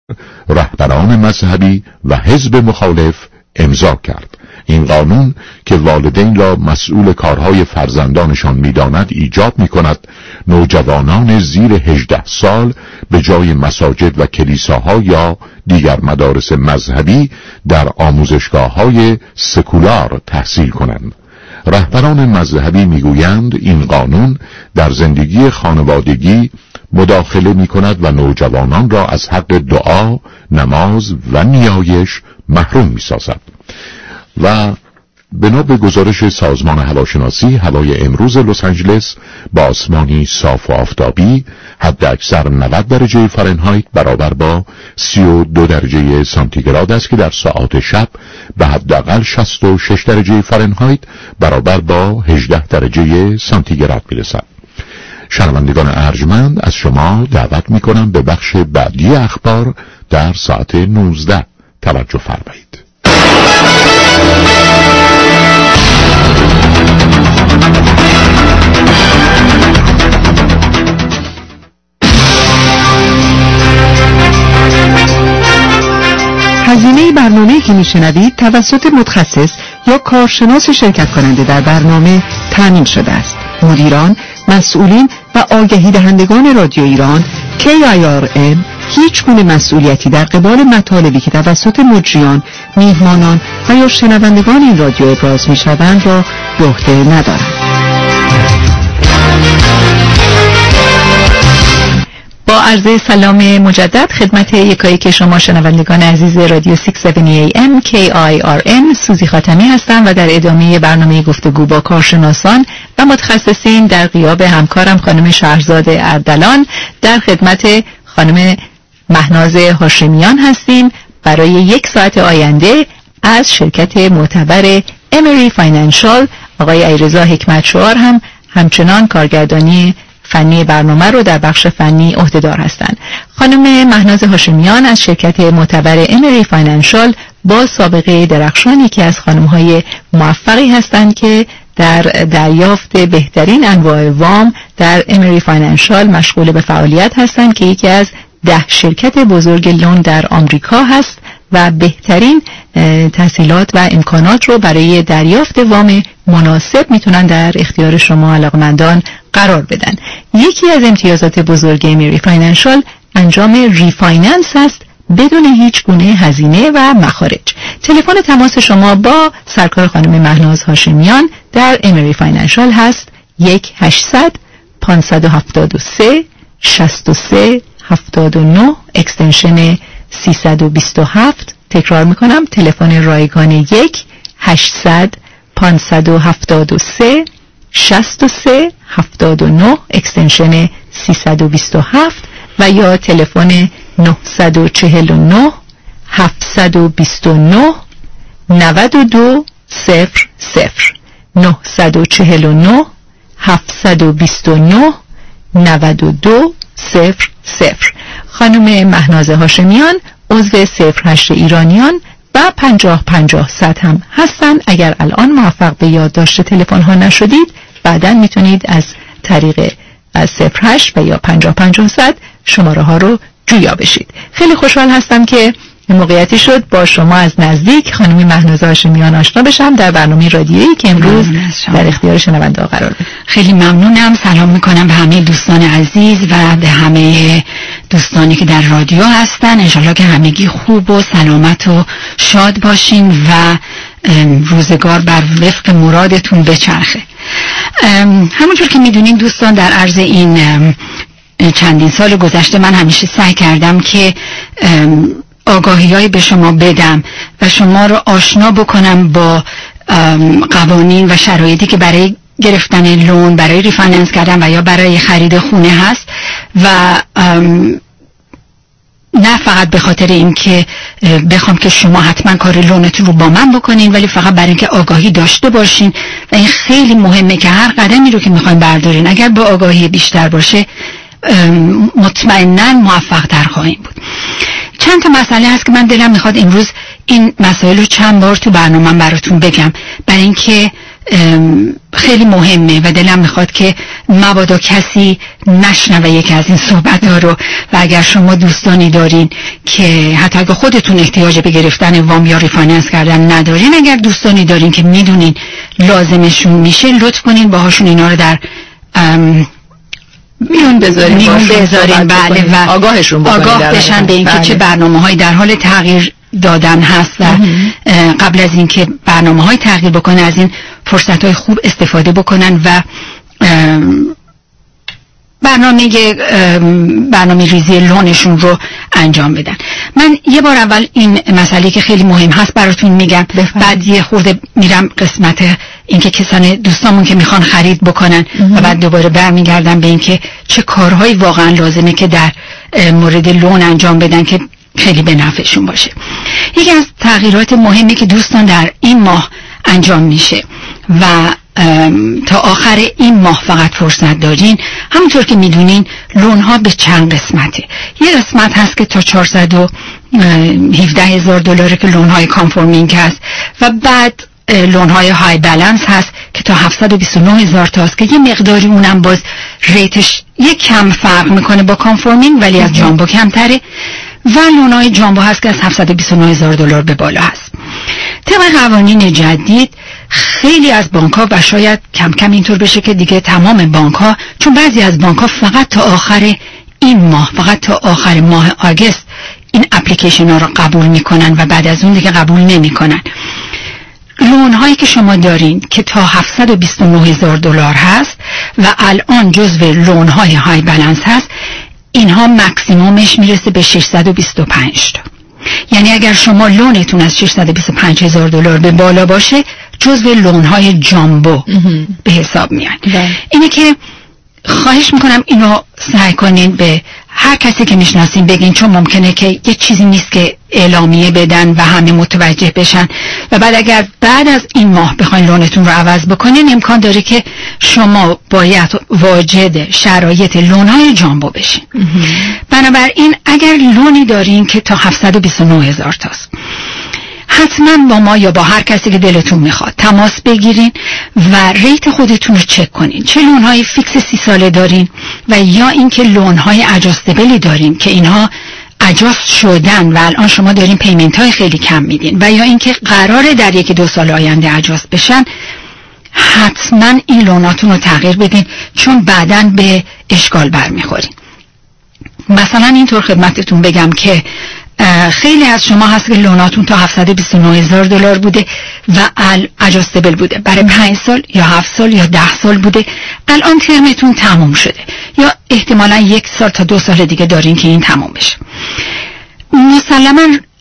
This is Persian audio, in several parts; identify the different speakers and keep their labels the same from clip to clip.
Speaker 1: رهبران مذهبی و حزب مخالف امضا کرد. این قانون که والدین را مسئول کارهای فرزندانشان می‌داند ایجاب می‌کند نوجوانان زیر 18 سال به جای مساجد و کلیساها یا دیگر مدارس مذهبی در آموزشگاه‌های سکولار تحصیل کنند. رهبران مذهبی میگویند این قانون در زندگی خانوادگی مداخله می‌کند و نوجوانان را از حق دعا، نماز و نیایش محروم می‌سازد. و بنا به گزارش سازمان هواشناسی، هوای امروز لس آنجلس با آسمانی صاف و آفتابی، حداکثر 90 درجه فارنهایت برابر با 32 درجه سانتیگراد است که در ساعات شب به حداقل 66 درجه فارنهایت برابر با 18 درجه سانتیگراد میرسد. شنوندگان ارجمند، از شما دعوت میکنم به بخش بعدی اخبار در ساعت 19 توجه فرمایید.
Speaker 2: هزینه برنامه‌ای که میشنوید توسط متخصص یا کارشناس شرکت کننده در برنامه تامین شده است. مدیران، مسئولین و آگهی دهندگان رادیو ایران KIRM هیچ گونه مسئولیتی در قبال مطالبی که توسط مجریان، میهمانان و یا شنوندگان این رادیو ابراز می‌شوند را به عهده ندارند. با عرض سلام مجدد خدمت یکایک شما شنوندگان عزیز رادیو 670 AM KIRM، سوزی خاتمی هستم و در ادامه برنامه گفتگو با کارشناسان و متخصصین در غیاب همکارم خانم شهرزاد اردلان در خدمت خانم مهناز هاشمیان هستیم برای 1 ساعت آینده از شرکت معتبر امری فاینانشال. آقای علیرضا حکمت شعار هم همچنان کارگردانی فنی برنامه رو در بخش فنی عهدهدار هستند. خانم مهناز هاشمیان از شرکت معتبر امری فاینانشال با سابقه درخشانی که از خانم‌های موفقی هستند که در دریافت بهترین انواع وام در امری فاینانشال مشغول به فعالیت هستند که یکی از 10 شرکت بزرگ لون در آمریکا هست و بهترین تسهیلات و امکانات رو برای دریافت وام مناسب میتونن در اختیار شما علاقمندان قرار بدن. یکی از امتیازات بزرگ امری فاینانشال انجام ریفایننس است بدون هیچ گونه هزینه و مخارج. تلفن تماس شما با سرکار خانم مهناز هاشمیان در امری فاینانشال هست 1-800-573-63-79 اکستنشن 327. تکرار میکنم، تلفن رایگان 1-800-573-63-79 اکستنشن 327 و یا تلفن 949 729 92 00 949 729 92 00. خانم مهناز هاشمیان عضو 08 ایرانیان و 50-50 هم هستن. اگر الان موفق به یادداشت تلفن ها نشدید بعداً میتونید از طریق 08 و یا 50-50 شماره ها رو جویا بشید. خیلی خوشحال هستم که موقعیتی شد با شما از نزدیک خانم مهناز هاشمیان آشنا بشم در برنامه رادیویی که امروز در اختیار شنونده‌ها قرار داد.
Speaker 3: خیلی ممنونم. سلام میکنم به همه دوستان عزیز و به همه دوستانی که در رادیو هستن. انشالله که همگی خوب و سلامت و شاد باشین و روزگار بر وفق مرادتون بچرخه. همونجور که میدونین دوستان، در عرض این چندین سال گذشته من همیشه سعی کردم که آگاهی‌هایی به شما بدم و شما رو آشنا بکنم با قوانین و شرایطی که برای گرفتن لون، برای ریفایننس کردن و یا برای خرید خونه هست و نه فقط به خاطر این که بخوام که شما حتما کار لونتون رو با من بکنین، ولی فقط برای اینکه آگاهی داشته باشین و این خیلی مهمه که هر قدمی رو که میخواین بردارین اگر با آگاهی بیشتر باشه مطمئناً موفق تر خواهیم بود. چند تا مسئله هست که من دلم میخواد امروز این مسائل رو چند بار تو برنامه‌ام براتون بگم، برای اینکه خیلی مهمه و دلم میخواد که مبادا کسی نشنوه یکی از این صحبت ها رو، و اگر شما دوستانی دارین که حتی اگر خودتون احتیاج به گرفتن وام یا ریفایننس کردن ندارین، اگر دوستانی دارین که میدونین لازمشون میشه، لطف کنین باهاشون اینا رو در
Speaker 2: میون بذارین
Speaker 3: بله، و آگاه بشن به اینکه چه برنامه‌هایی در حال تغییر دادن هست و قبل از اینکه برنامه‌های تغییر بکنه از این فرصت‌های خوب استفاده بکنن و برنامه ریزی لونشون رو انجام بدن. من یه بار اول این مسئله که خیلی مهم هست براتون میگم، بعد یه خورده میرم قسمت اینکه کسان دوستامون که میخوان خرید بکنن و بعد دوباره برمیگردم به اینکه چه کارهایی واقعا لازمه که در مورد لون انجام بدن که خیلی به نفعشون باشه. یکی از تغییرات مهمی که دوستان در این ماه انجام میشه و تا آخر این ماه فقط فرصت دارین، همونطور که میدونین لون ها به چند قسمته. یه قسمت هست که تا $417,000 که لون های کانفورمینگ هست و بعد لون های های بالانس هست که تا $729,000 تاست که یه مقداری اونم باز ریتش یک کم فرق میکنه با کانفورمینگ ولی از جامبو کمتره، و لون های جامبو هست که از $729,000 به بالا هست. طبق قوانین جدید خیلی از بانک ها و شاید کم کم اینطور بشه که دیگه تمام بانک ها، چون بعضی از بانک ها فقط تا آخر این ماه، فقط تا آخر ماه آگست این اپلیکیشن ها رو قبول میکنن و بعد از اون دیگه قبول نمیکنن. لون هایی که شما دارین که تا $729,000 هست و الان جزو لون های های بالانس هست، اینها مکسیمومش میرسه به 625 تا. یعنی اگر شما لونتون از $625,000 به بالا باشه جزو لون های جامبو به حساب میاد. اینه که خواهش میکنم اینو سعی کنین به هر کسی که میشناسین بگین، چون ممکنه که یه چیزی نیست که اعلامیه بدن و همه متوجه بشن و بعد اگر بعد از این ماه بخواین لونتون رو عوض بکنین امکان داره که شما باید واجد شرایط لونهای جامبو بشین. بنابراین اگر لونی دارین که تا $729,000 تاست، حتما با ما یا با هر کسی که دلتون میخواد تماس بگیرین و ریت خودتون رو چک کنین. چه لونهای فیکس 30 ساله دارین و یا اینکه لونهای اجاستبلی دارین که اینها اجاست شدن و الان شما دارین پیمنت های خیلی کم میدین، و یا اینکه قراره در 1-2 سال آینده اجاست بشن. حتما این لوناتون رو تغییر بدین چون بعداً به اشکال برمیخورین. مثلا اینطور خدمتتون بگم که خیلی از شما هست که لوناتون تا $729,000 بوده و اجاستبل بوده، برای 5 سال یا 7 سال یا 10 سال بوده، الان ترمتون تموم شده یا احتمالا 1 سال تا 2 سال دیگه دارین که این تموم بشه. مسلما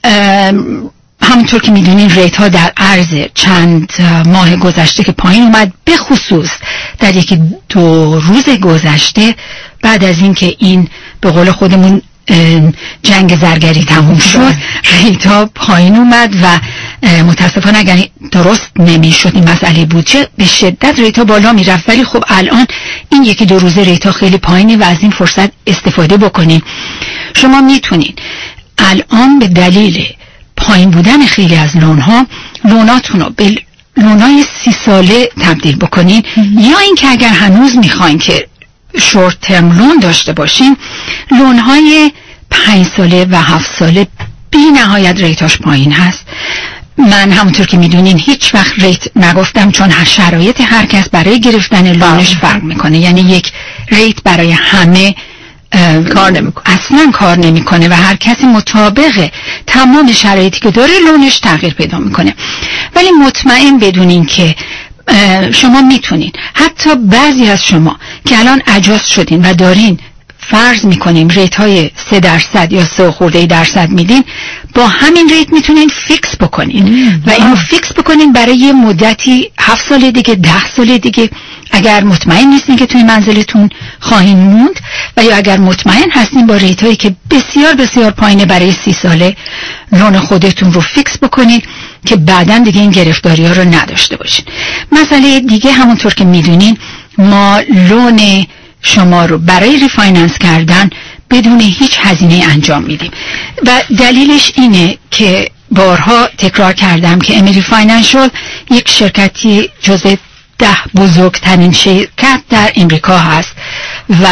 Speaker 3: همونطور که میدونین ریت ها در عرض چند ماه گذشته که پایین اومد، به خصوص در 1-2 روز گذشته بعد از این که این به قول خودمون جنگ زرگری تموم شد، ریت ها پایین اومد و متاسفانه اگر درست نمیشد این مسئله بود چه به شدت ریت ها بالا میرفت، ولی خب الان این 1-2 روزه ریت ها خیلی پایینه و از این فرصت استفاده بکنین. شما میتونین الان به دلیل پایین بودن خیلی از لوناتون رو به لونای 30 ساله تبدیل بکنین، یا اینکه اگر هنوز میخواین که شورت ترم لون داشته باشین، لونهای 5 ساله و 7 ساله بی نهایت ریتاش پایین هست. من همونطور که میدونین هیچ وقت ریت نگفتم چون شرایط هر کس برای گرفتن لونش فرق میکنه، یعنی یک ریت برای همه کار نمیکنه، اصلا کار نمیکنه و هر کسی مطابق تمام شرایطی که داره لونش تغییر پیدا میکنه. ولی مطمئن بدونین که شما میتونین، حتی بعضی از شما که الان اجاست شدین و دارین فرض میکنیم ریت های 3% یا 3% میدین، با همین ریت میتونین فیکس بکنین و اینو فیکس بکنین برای یه مدتی 7 سال دیگه، 10 سال دیگه، اگر مطمئن نیستین که توی منزلتون خواهین موند، و یا اگر مطمئن هستین با ریت هایی که بسیار بسیار پایینه برای 30 ساله لون خودتون رو فیکس بکنین که بعداً دیگه این گرفتاری ها رو نداشته باشین. مسئله دیگه همونطور که میدونین ما لون شما رو برای ریفایننس کردن بدون هیچ هزینه انجام میدیم و دلیلش اینه که بارها تکرار کردم که امری فاینانشال یک شرکتی جزو بزرگترین شرکت در امریکا هست و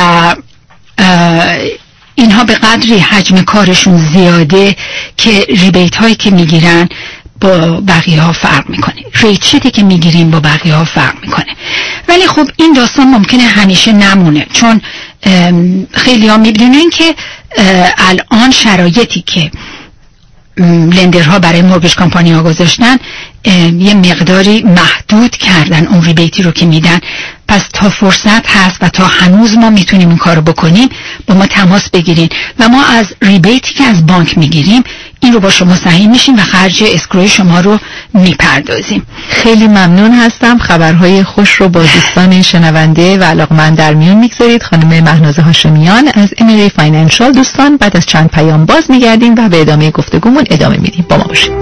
Speaker 3: اینها به قدری حجم کارشون زیاده که ریبیت هایی که میگیرن با بقیه ها فرق میکنه، ریت شیتی که میگیریم با بقیه ها فرق میکنه. ولی خب این داستان ممکنه همیشه نمونه، چون خیلی ها میبینن که الان شرایطی که لندرها برای مورگیج کمپانی ها گذاشتن یه مقداری محدود کردن اون ریبیتی رو که میدن. پس تا فرصت هست و تا هنوز ما میتونیم این کارو بکنیم با ما تماس بگیرین و ما از ریبیتی که از بانک میگیریم این رو با شما سهیم میشیم و خرج اسکروی شما رو میپردازیم.
Speaker 2: خیلی ممنون هستم. خبرهای خوش رو با دوستان شنونده و علاقمند در میون میگذارید. خانم مهناز هاشمیان از امری فاینانشال. دوستان بعد از چند پیام باز میگردیم و به ادامه گفتگومون ادامه میدیم. با ما باشید.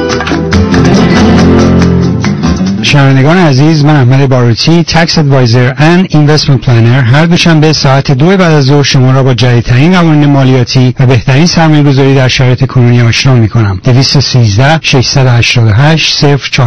Speaker 4: شنوندگان عزیز، من احمد باروتی، تکس ادوایزر اند اینوستمنت پلنر، هر دوشنبه ساعت 2 بعد از ظهر شما را با جدیدترین قوانین مالیاتی و بهترین سرمایه‌گذاری در شرایط کنونی آشنا می‌کنم. 213 688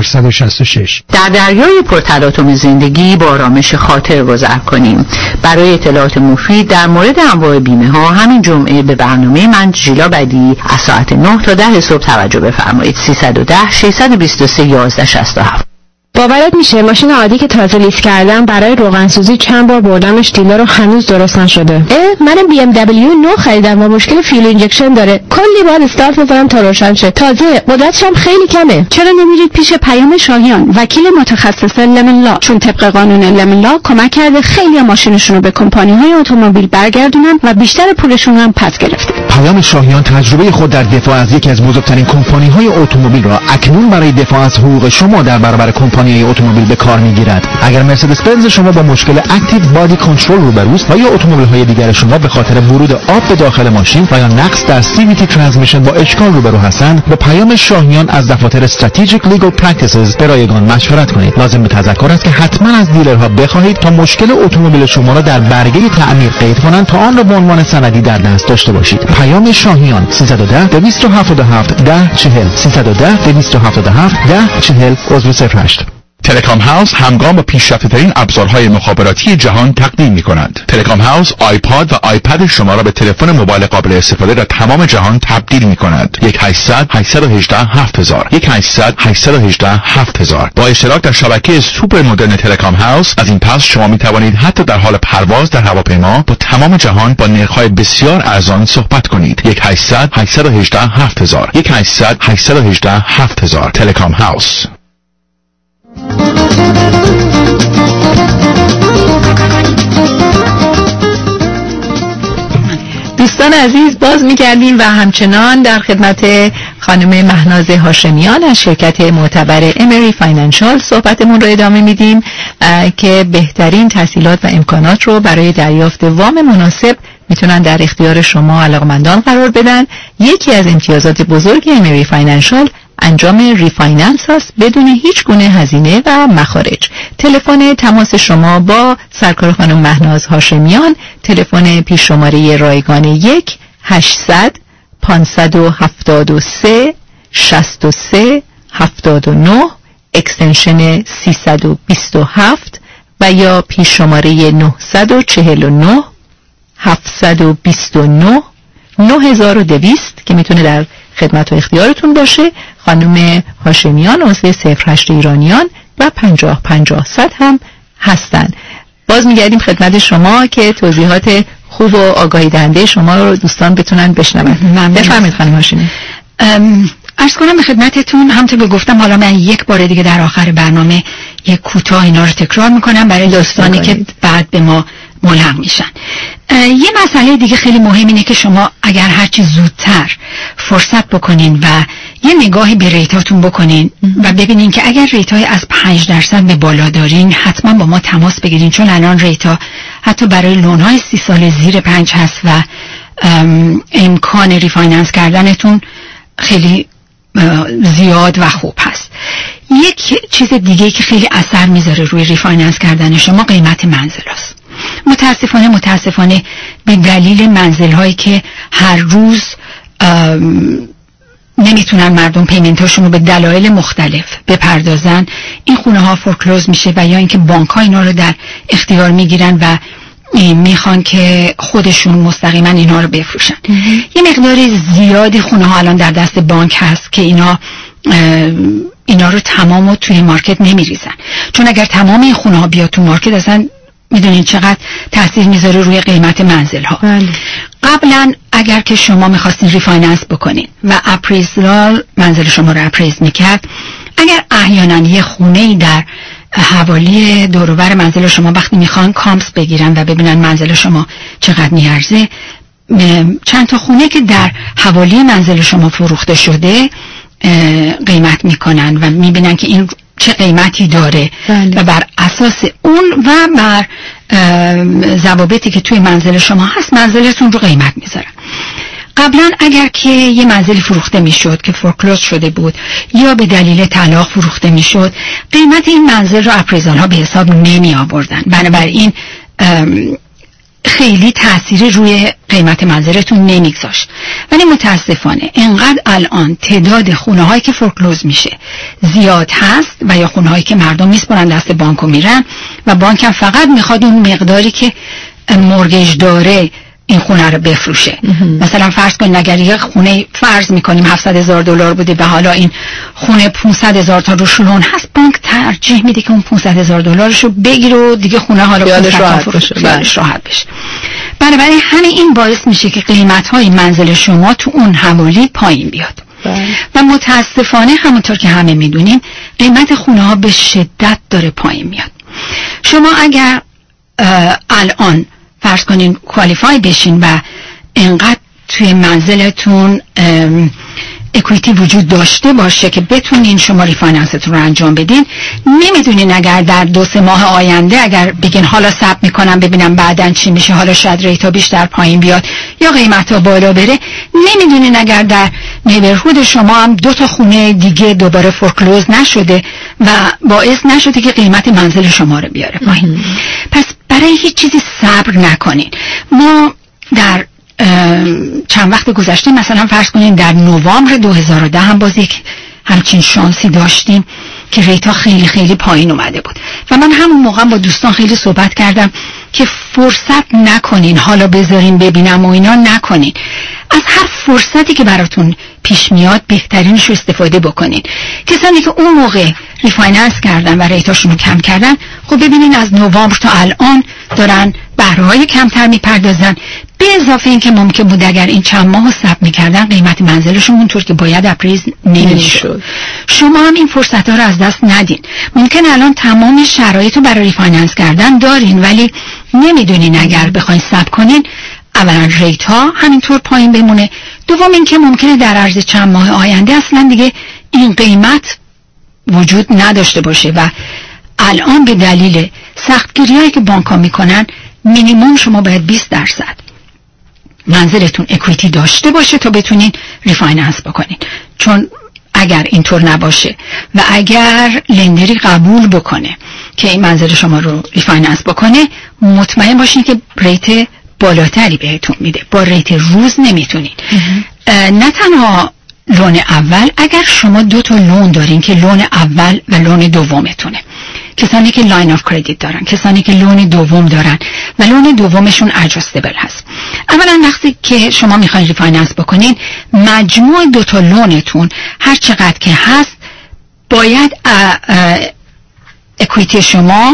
Speaker 4: 0466.
Speaker 5: در دریای پرتلاطم زندگی با آرامش خاطر گذر کنیم. برای اطلاعات مفید در مورد انواع بیمه ها همین جمعه به برنامه من ژیلا بدی از ساعت 9 تا 10 صبح توجه بفرمایید. 310 623 1167.
Speaker 6: باورت میشه ماشین عادی که تازه لیز کردم برای روغنسوزی چند بار بردمش دیلر و هنوز درست نشده. منم BMW 9 خریدم و مشکل فیول اینجکشن داره. کلی بار استارت می‌زنم تا روشن شه. تازه قدرتش هم خیلی کمه. چرا نمیرید پیش پیام شاهیان، وکیل متخصص لمن لا؟ چون طبق قانون لمن لا کمک کرده خیلی ماشینشون رو به کمپانی‌های اتومبیل برگردونن و بیشتر پولشون هم پس گرفته.
Speaker 7: پیام شاهیان تجربه خود در دفاع از یکی از بزرگترین کمپانی‌های اتومبیل را اکنون برای دفاع از حقوق شما در برابر کمپانی‌های اتومبیل به کار میگیرد. اگر مرسدس بنز شما با مشکل اکتیو بادی کنترل روبروست و یا اتومبیل‌های دیگر شما به خاطر ورود آب به داخل ماشین و یا نقص در CVT ترانسمیشن با اشکال روبرو هستند، با پیام شاهیان از دفاتر استراتژیک لیگل پرکتیسز به رایگان مشورت کنید. لازم به تذکر است که حتما از دیلرها بخواهید تا مشکل اتومبیل شما را در برگه تعمیر قید کنند تا آن را به عنوان سندی در دست داشته باشید. پیام شاهیان 310 277 1040 310 277 1040 عضو 08.
Speaker 1: تلکام هاوس همگام با پیشرفته‌ترین ابزارهای مخابراتی جهان تقدیم می‌کند. تلکام هاوس آیپاد و آیپد شما را به تلفن موبایل قابل استفاده در تمام جهان تبدیل می‌کند. 1-800-818-7000 1-800-818-7000. با اشتراک در شبکه سوپر مدرن تلکام هاوس از این پس شما می‌توانید حتی در حال پرواز در هواپیما با تمام جهان با نرخ‌های بسیار ارزان صحبت کنید. 1-800-818-7000 1-800-818-7000. تلکام هاوس.
Speaker 2: دوستان عزیز، باز می‌گردیم و همچنان در خدمت خانم مهناز هاشمیان از شرکت معتبر امری فاینانشال صحبتمون رو ادامه میدیم که بهترین تسهیلات و امکانات رو برای دریافت وام مناسب میتونن در اختیار شما علاقمندان قرار بدن. یکی از امتیازات بزرگ امری فاینانشال انجام ریفایننس است بدون هیچ گونه هزینه و مخارج. تلفن تماس شما با سرکار خانم مهناز هاشمیان، تلفن پیش شماره رایگان 1-800-523-63-79 اکستنشن 327 و یا پیش شماره 949 729 9200 که میتونه در خدمت و اختیارتون باشه. خانم هاشمیان عضو 08 ایرانیان و 50-50-100 هم هستن. باز میگردیم خدمت شما که توضیحات خوب و آگاهی دهنده شما رو دوستان بتونن بشنون. بفرمایید خانم هاشمیان.
Speaker 3: عرض کنم به خدمتتون، همونطور که گفتم حالا من یک بار دیگه در آخر برنامه یک کوتاه اینا رو تکرار میکنم برای دوستانی که بعد به ما ملحق میشن. یه مسئله دیگه خیلی مهم اینه که شما اگر هرچی زودتر فرصت بکنین و یه نگاهی به ریتاتون بکنین و ببینین که اگر ریتای از 5% به بالا دارین حتما با ما تماس بگیرین، چون الان ریتا حتی برای لونهای 30 سال زیر 5 هست و امکان ریفایننس کردنتون خیلی زیاد و خوب هست. یک چیز دیگه که خیلی اثر میذاره روی ریفایننس کردن شما قیمت منزل هست. متاسفانه به دلیل منزل هایی که هر روز نمیتونن مردم پیمنتاشون رو به دلایل مختلف بپردازن، این خونه ها فورکلوز میشه و یا اینکه بانک ها اینا رو در اختیار میگیرن و میخوان که خودشون مستقیما اینا رو بفروشن. یه مقدار زیادی خونه ها الان در دست بانک هست که اینا رو تمامو توی مارکت نمیریزن، چون اگر تمام این خونه ها بیاد تو مارکت اصلا میدونین چقدر تاثیر میذاره روی قیمت منزل ها. قبلا اگر که شما میخواستین ریفایننس بکنین و اپریزال منزل شما رو اپریز میکرد، اگر احیانا یه خونه‌ای در حوالی دور و بر منزل شما وقتی میخوان کامپس بگیرن و ببینن منزل شما چقدر میارزه، چند تا خونه که در حوالی منزل شما فروخته شده قیمت میکنن و میبینن که این چه قیمتی داره و بر اساس اون و بر ضوابطی که توی منزل شما هست منزلتون رو قیمت میذارن. قبلا اگر که یه منزلی فروخته میشد که فورکلوز شده بود یا به دلیل طلاق فروخته میشد، قیمت این منزل رو اپریزال ها به حساب نمی آوردن، بنابراین خیلی تأثیری روی قیمت منزلتون نمیگذاشت. ولی متاسفانه انقدر الان تعداد خونه هایی که فورکلوز میشه زیاد هست و یا خونه هایی که مردم میسپرن دست بانک و میرن و بانک هم فقط میخواد اون مقداری که مورگیج داره این خونه رو بفروشه. مثلا فرض کنید اگر یه خونه فرض میکنیم $700,000 بوده و حالا این خونه 500,000 تا روش لون هست، بانک ترجیح میده که اون $500,000 رو بگیره و دیگه خونه حالا خیالش راحت بشه. بنابراین همین این باعث میشه که قیمت های منزل شما تو اون حوالی پایین بیاد و متاسفانه همونطور که همه میدونیم قیمت خونه ها به شدت داره پایین میاد. شما اگر الان فرض کنین کوالیفای بشین و انقدر توی منزلتون اکویتی وجود داشته باشه که بتونین شما ریفایننستون رو انجام بدین، نمیدونین اگر در 2-3 ماه آینده اگر بگین حالا صبر میکنم ببینم بعدن چی میشه، حالا شاید ریتا بیشتر پایین بیاد یا قیمتا بالا بره، نمیدونین اگر در نیبرهود شما هم 2 تا خونه دیگه دوباره فورکلوز نشده و باعث نشده که قیمت منزل شما رو بیاره پایین. پس برای هیچ چیزی صبر نکنین. ما در چند وقت گذشته مثلا فرض کنین در نوامبر 2010 هم باز یک همچین شانسی داشتیم که ریتا خیلی خیلی پایین اومده بود و من همون موقع با دوستان خیلی صحبت کردم که فرصت نکنین، حالا بذارین ببینم و اینا نکنین. از هر فرصتی که براتون پیش میاد بهترینش رو استفاده بکنین. کسانی که اون موقع ریفایننس کردن و ریتاشون رو کم کردن، خب ببینین از نوامبر تا الان دارن بهره‌های کمتر میپردازن، به اضافه این که ممکن بود اگر این چند ماه صبر میکردن قیمت منزلشون اونطور که باید اپریز نمیشد. شما هم این فرصت‌ها رو از دست ندین. ممکن الان تمام شرایط رو برای ریفایننس کردن دارین ولی نمیدونین اگر بخواین صبر کنین اولا ریت ها همینطور پایین بمونه، دوم این که ممکنه در عرض چند ماه آینده اصلا دیگه این قیمت وجود نداشته باشه و الان به دلیل سختگیری‌هایی که بانک‌ها میکنن مینیمم شما باید 20% منزلتون اکویتی داشته باشه تا بتونین ریفایننس بکنین، چون اگر اینطور نباشه و اگر لندری قبول بکنه که این منزل شما رو ریفایننس بکنه، مطمئن باشین که ریت بالاتری بهتون میده. با ریت روز نمیتونین. نه تنها لون اول، اگر شما 2 تا لون دارین که لون اول و لون دومتونه، کسانی که لاین آف کردیت دارن، کسانی که لون دوم دارن و لون دومشون ادجاستبل هست، اولا وقتی که شما میخواین ریفایننس بکنین مجموع 2 تا لونتون هر چقدر که هست باید اکویتی شما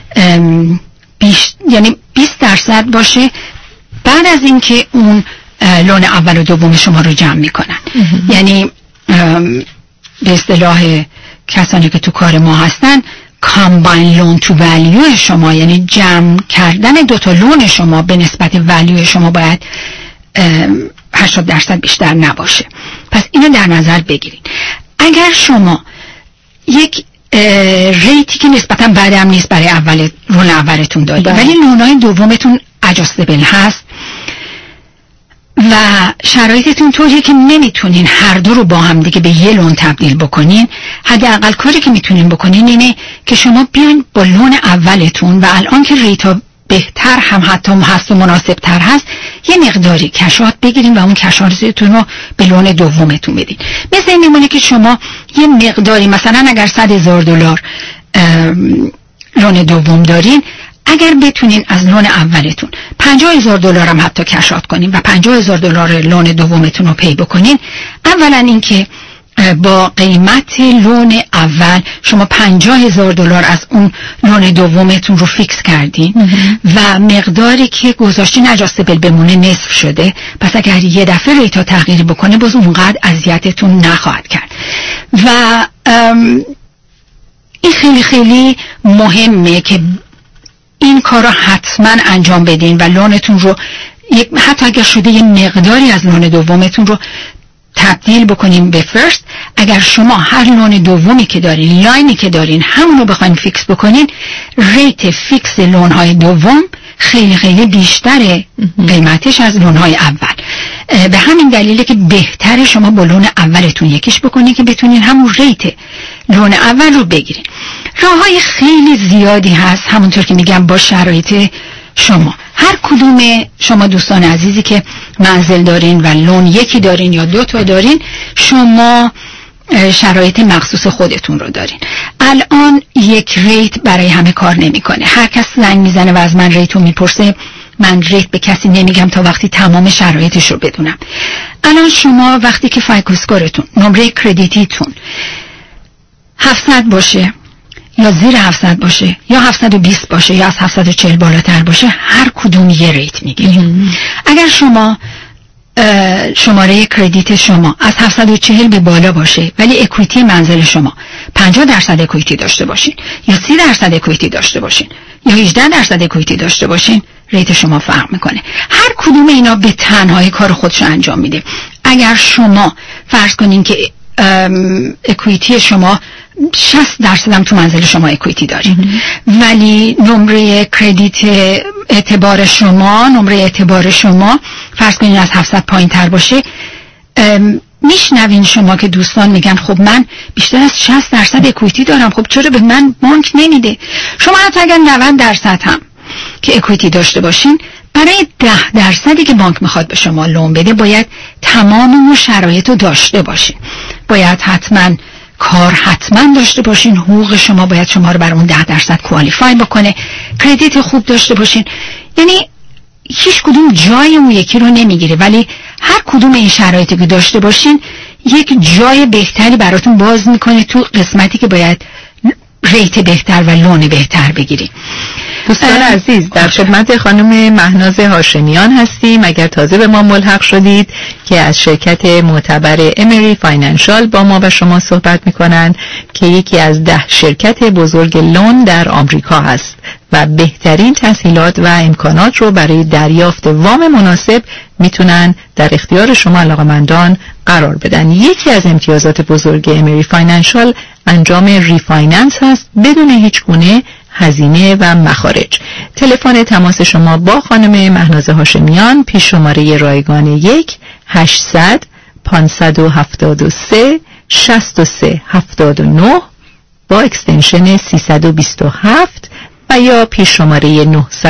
Speaker 3: یعنی 20% باشه بعد از اینکه اون لون اول و دوم شما رو جمع میکنن. یعنی به اصطلاح کسانی که تو کار ما هستن کامباین لون تو ولیو شما، یعنی جمع کردن 2 تا لون شما به نسبت ولیو شما باید 80% بیشتر نباشه. پس اینو در نظر بگیرید. اگر شما یک ریتی که نسبتا بعدم نیست برای لون اولتون دارید ولی لونای دومتون ادجاستبل هست و شرایطتون طوریه که نمیتونین هر دو رو با هم دیگه به یه لون تبدیل بکنین، حداقل کاری که میتونین بکنین اینه که شما بیاین با لون اولتون و الان که ریتا بهتر هم حتی هست و مناسب تر هست، یه مقداری کشات بگیرین و اون کشاتتون رو به لون دومتون بدین. مثل این میمونه که شما یه مقداری، مثلا اگر $100,000 لون دوم دارین، اگر بتونین از لون اولتون $50,000 هم حتی کشات کنین و $50,000 لون دومتون رو پی بکنین، اولا اینکه با قیمت لون اول شما $50,000 از اون لون دومتون رو فیکس کردین و مقداری که گذاشتین اجاستبل بمونه نصف شده. پس اگر یه دفعه ریتا تغییر بکنه باز اونقدر اذیتتون نخواهد کرد و این خیلی خیلی مهمه که این کار رو حتما انجام بدین و لونتون رو حتی اگر شده یه مقداری از لون دومتون رو تبدیل بکنیم به فرست. اگر شما هر لون دومی که دارین، لاینی که دارین، همون رو بخواین فیکس بکنین، ریت فیکس لونهای دوم خیلی خیلی بیشتره قیمتش از لونهای اول. به همین دلیله که بهتره شما با لون اولتون یکیش بکنین که بتونین همون ریت لون اول رو بگیرین. راههای خیلی زیادی هست، همونطور که میگم با شرایط شما. هر کدوم شما دوستان عزیزی که منزل دارین و لون یکی دارین یا 2 تا دارین، شما شرایط مخصوص خودتون رو دارین. الان یک ریت برای همه کار نمیکنه. هر کس زنگ میزنه و از من ریتو میپرسه، من ریت به کسی نمیگم تا وقتی تمام شرایطش رو بدونم. الان شما وقتی که فایکو اسکورتون، نمره کردیتیتون 700 باشه یا زیر 700 باشه یا 720 باشه یا از 740 بالاتر باشه، هر کدوم یه ریت میگیره. اگر شما شماره کردیت شما از 740 به بالا باشه ولی اکویتی منزل شما 50% اکویتی داشته باشین یا 30% اکویتی داشته باشین یا 18% اکویتی داشته باشین، ریت شما فرق میکنه. هر کدوم اینا به تنهایی کار خودشو انجام میده. اگر شما فرض کنین که اکویتی شما 60% هم تو منزل شما اکویتی دارین ولی نمره کردیت اعتبار شما، نمره اعتبار شما فرض کنین از 700 پایین تر باشه، میشنوین شما که دوستان میگن خب من بیشتر از 60% اکویتی دارم، خب چرا به من بانک نمیده؟ شما حتی اگر 90% هم که اکویتی داشته باشین، برای 10% که بانک میخواد به شما لون بده باید تمام اون شرایط رو داشته باشین. باید حتما کار حتما داشته باشین، حقوق شما باید شما رو بر اون 10% کوالیفای بکنه، کردیت خوب داشته باشین. یعنی هیچ کدوم جای اون یکی رو نمیگیره، ولی هر کدوم این شرایطی که داشته باشین یک جای بهتری براتون باز میکنه تو قسمتی که باید ریت بهتر و لون بهتر بگیری.
Speaker 2: دوستان عزیز، در خدمت خانم مهناز هاشمیان هستیم. اگر تازه به ما ملحق شدید که از شرکت معتبر امری فاینانشال با ما و شما صحبت میکنن که یکی از 10 شرکت بزرگ لون در آمریکا هست و بهترین تسهیلات و امکانات رو برای دریافت وام مناسب میتونن در اختیار شما علاقه‌مندان قرار بدن. یکی از امتیازات بزرگ امری فاینانشال انجام ریفایننس هست بدون هیچ گونه هزینه و مخارج. تلفن تماس شما با خانم مهناز هاشمیان پیش شماره رایگان 1-800-573-63-69 با اکستنشن 327 و یا پیش شماره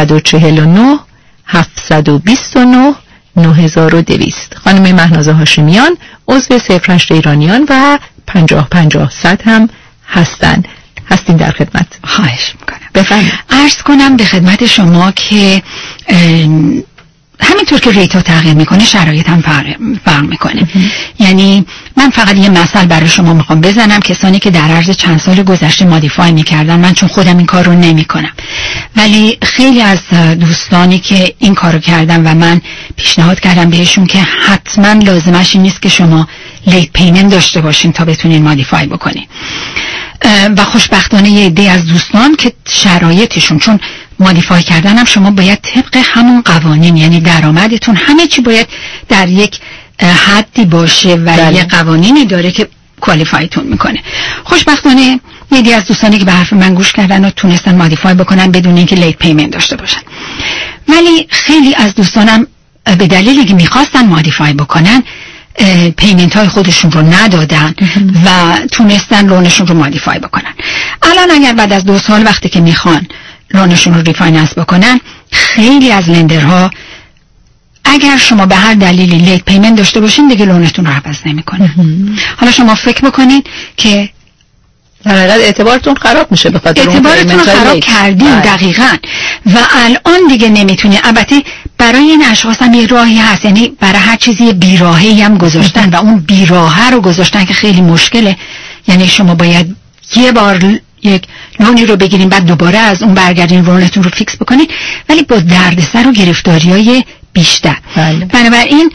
Speaker 2: 949-729-9200. خانم مهناز هاشمیان عضو 08 ایرانیان و 50-50-100 هم هستند. هستین در خدمت.
Speaker 3: خواهش میکنم.
Speaker 2: بفرمایید.
Speaker 3: عرض کنم به خدمت شما که همینطور که ریتا تغییر میکنه شرایط هم فرق میکنه. یعنی من فقط یه مثل برای شما میخوام بزنم. کسانی که در عرض چند سال گذشته مادیفای میکردن، من چون خودم این کار رو نمیکنم ولی خیلی از دوستانی که این کارو کردن و من پیشنهاد کردم بهشون که حتما لازمش این نیست که شما لیت پیمنت داشته باشین تا بتونین مادیفای بکنین. و خوشبختانه یه عده از دوستان که شرایطشون، چون مادیفای کردن هم شما باید طبق همون قوانین، یعنی درآمدتون همه چی باید در یک حدی باشه و یه قوانینی داره که کوالیفایتون میکنه. خوشبختانه یه عده از دوستانی که به حرف من گوش کردن و تونستن مادیفای بکنن بدون اینکه لیت پیمنت داشته باشن. ولی خیلی از دوستانم به دلیلی که میخواستن مادیفای بکنن پیمنت های خودشون رو ندادن و تونستن لونشون رو مادیفای بکنن. الان اگر بعد از 2 سال وقتی که میخوان لونشون رو ریفایننس بکنن، خیلی از لندرها اگر شما به هر دلیلی لیت پیمنت داشته باشین دیگه لونتون رو عوض نمیکنه. حالا شما فکر بکنین که
Speaker 2: در حقیقت اعتبارتون خراب میشه، به خاطر
Speaker 3: اعتبارتون رو خراب کردین. دقیقاً. و الان دیگه نمیتونی. البته برای این اشخاص هم یه راهی هست، یعنی برای هر چیزی بیراهی هم گذاشتن و اون بیراهه رو گذاشتن که خیلی مشکله. یعنی شما باید یه بار یک لونی رو بگیرین بعد دوباره از اون برگردین لونتون رو فیکس بکنین، ولی با دردسر و گرفتاریای بیشتر. بنابراین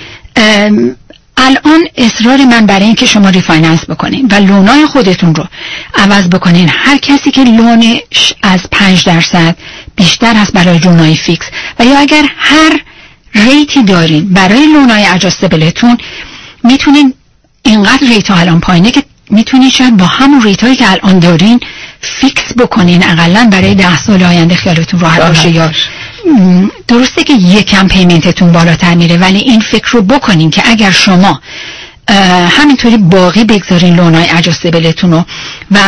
Speaker 3: الان اصرار من برای این که شما ریفایننس بکنین و لونای خودتون رو عوض بکنین. هر کسی که لونش از 5% بیشتر هست برای لونای فیکس، و یا اگر هر ریتی دارین برای لونای اجاستبلتون میتونین، اینقدر ریت ها الان پایینه که میتونین شاید با همون ریت هایی که الان دارین فیکس بکنین، اقلا برای 10 سال آینده خیالتون راحت باشه. یا درسته که یکم پیمنتتون بالاتر میره، ولی این فکر رو بکنین که اگر شما همینطوری باقی بگذارین لونای اجاستبلتون رو و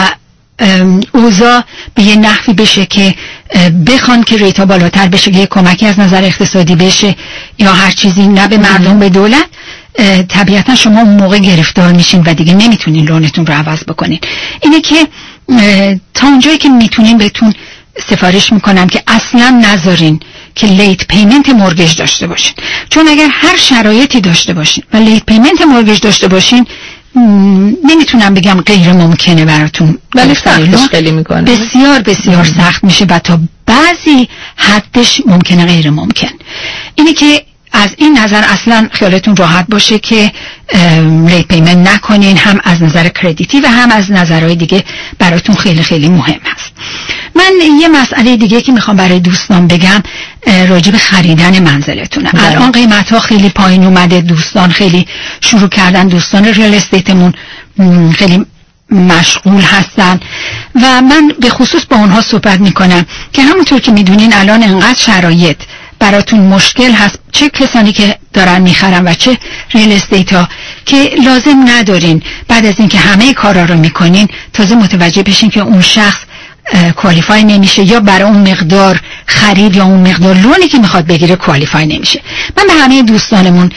Speaker 3: اوضاع به یه نحوی بشه که بخوان که ریتا بالاتر بشه، که یه کمکی از نظر اقتصادی بشه یا هر چیزی، نه به مردم به دولت، طبیعتا شما اون موقع گرفتار میشین و دیگه نمیتونین لونتون رو عوض بکنین. اینه که تا اونجایی که میتونین بهتون سفارش میکنم که اصلا نذارین که لیت پیمنت مورگیج داشته باشین، چون اگر هر شرایطی داشته باشین و لیت پیمنت مورگیج داشته باشین نمیتونم بگم غیر ممکنه براتون،
Speaker 2: ولی سختش خیلی میکنه،
Speaker 3: بسیار بسیار سخت میشه و تا بعضی حدش ممکنه غیر ممکن. اینه که از این نظر اصلا خیالتون راحت باشه که لیت پیمنت نکنین، هم از نظر کردیتی و هم از نظرهای دیگه براتون خیلی خیلی مهم هست. من یه مسئله دیگه که میخوام برای دوستان بگم راجع به خریدن منزلتونه. الان قیمت ها خیلی پایین اومده، دوستان خیلی شروع کردن، دوستان ریال استیتمون خیلی مشغول هستن و من به خصوص با اونها صحبت میکنم که همونطور که میدونین الان انقدر شرایط براتون مشکل هست، چه کسانی که دارن میخرن و چه ریل استیت ها، که لازم ندارین بعد از اینکه همه کارا رو میکنین تازه متوجه بشین که اون شخص کوالیفای نمیشه یا برای اون مقدار خرید یا اون مقدار لونی که میخواد بگیره کوالیفای نمیشه. من به همه دوستانمون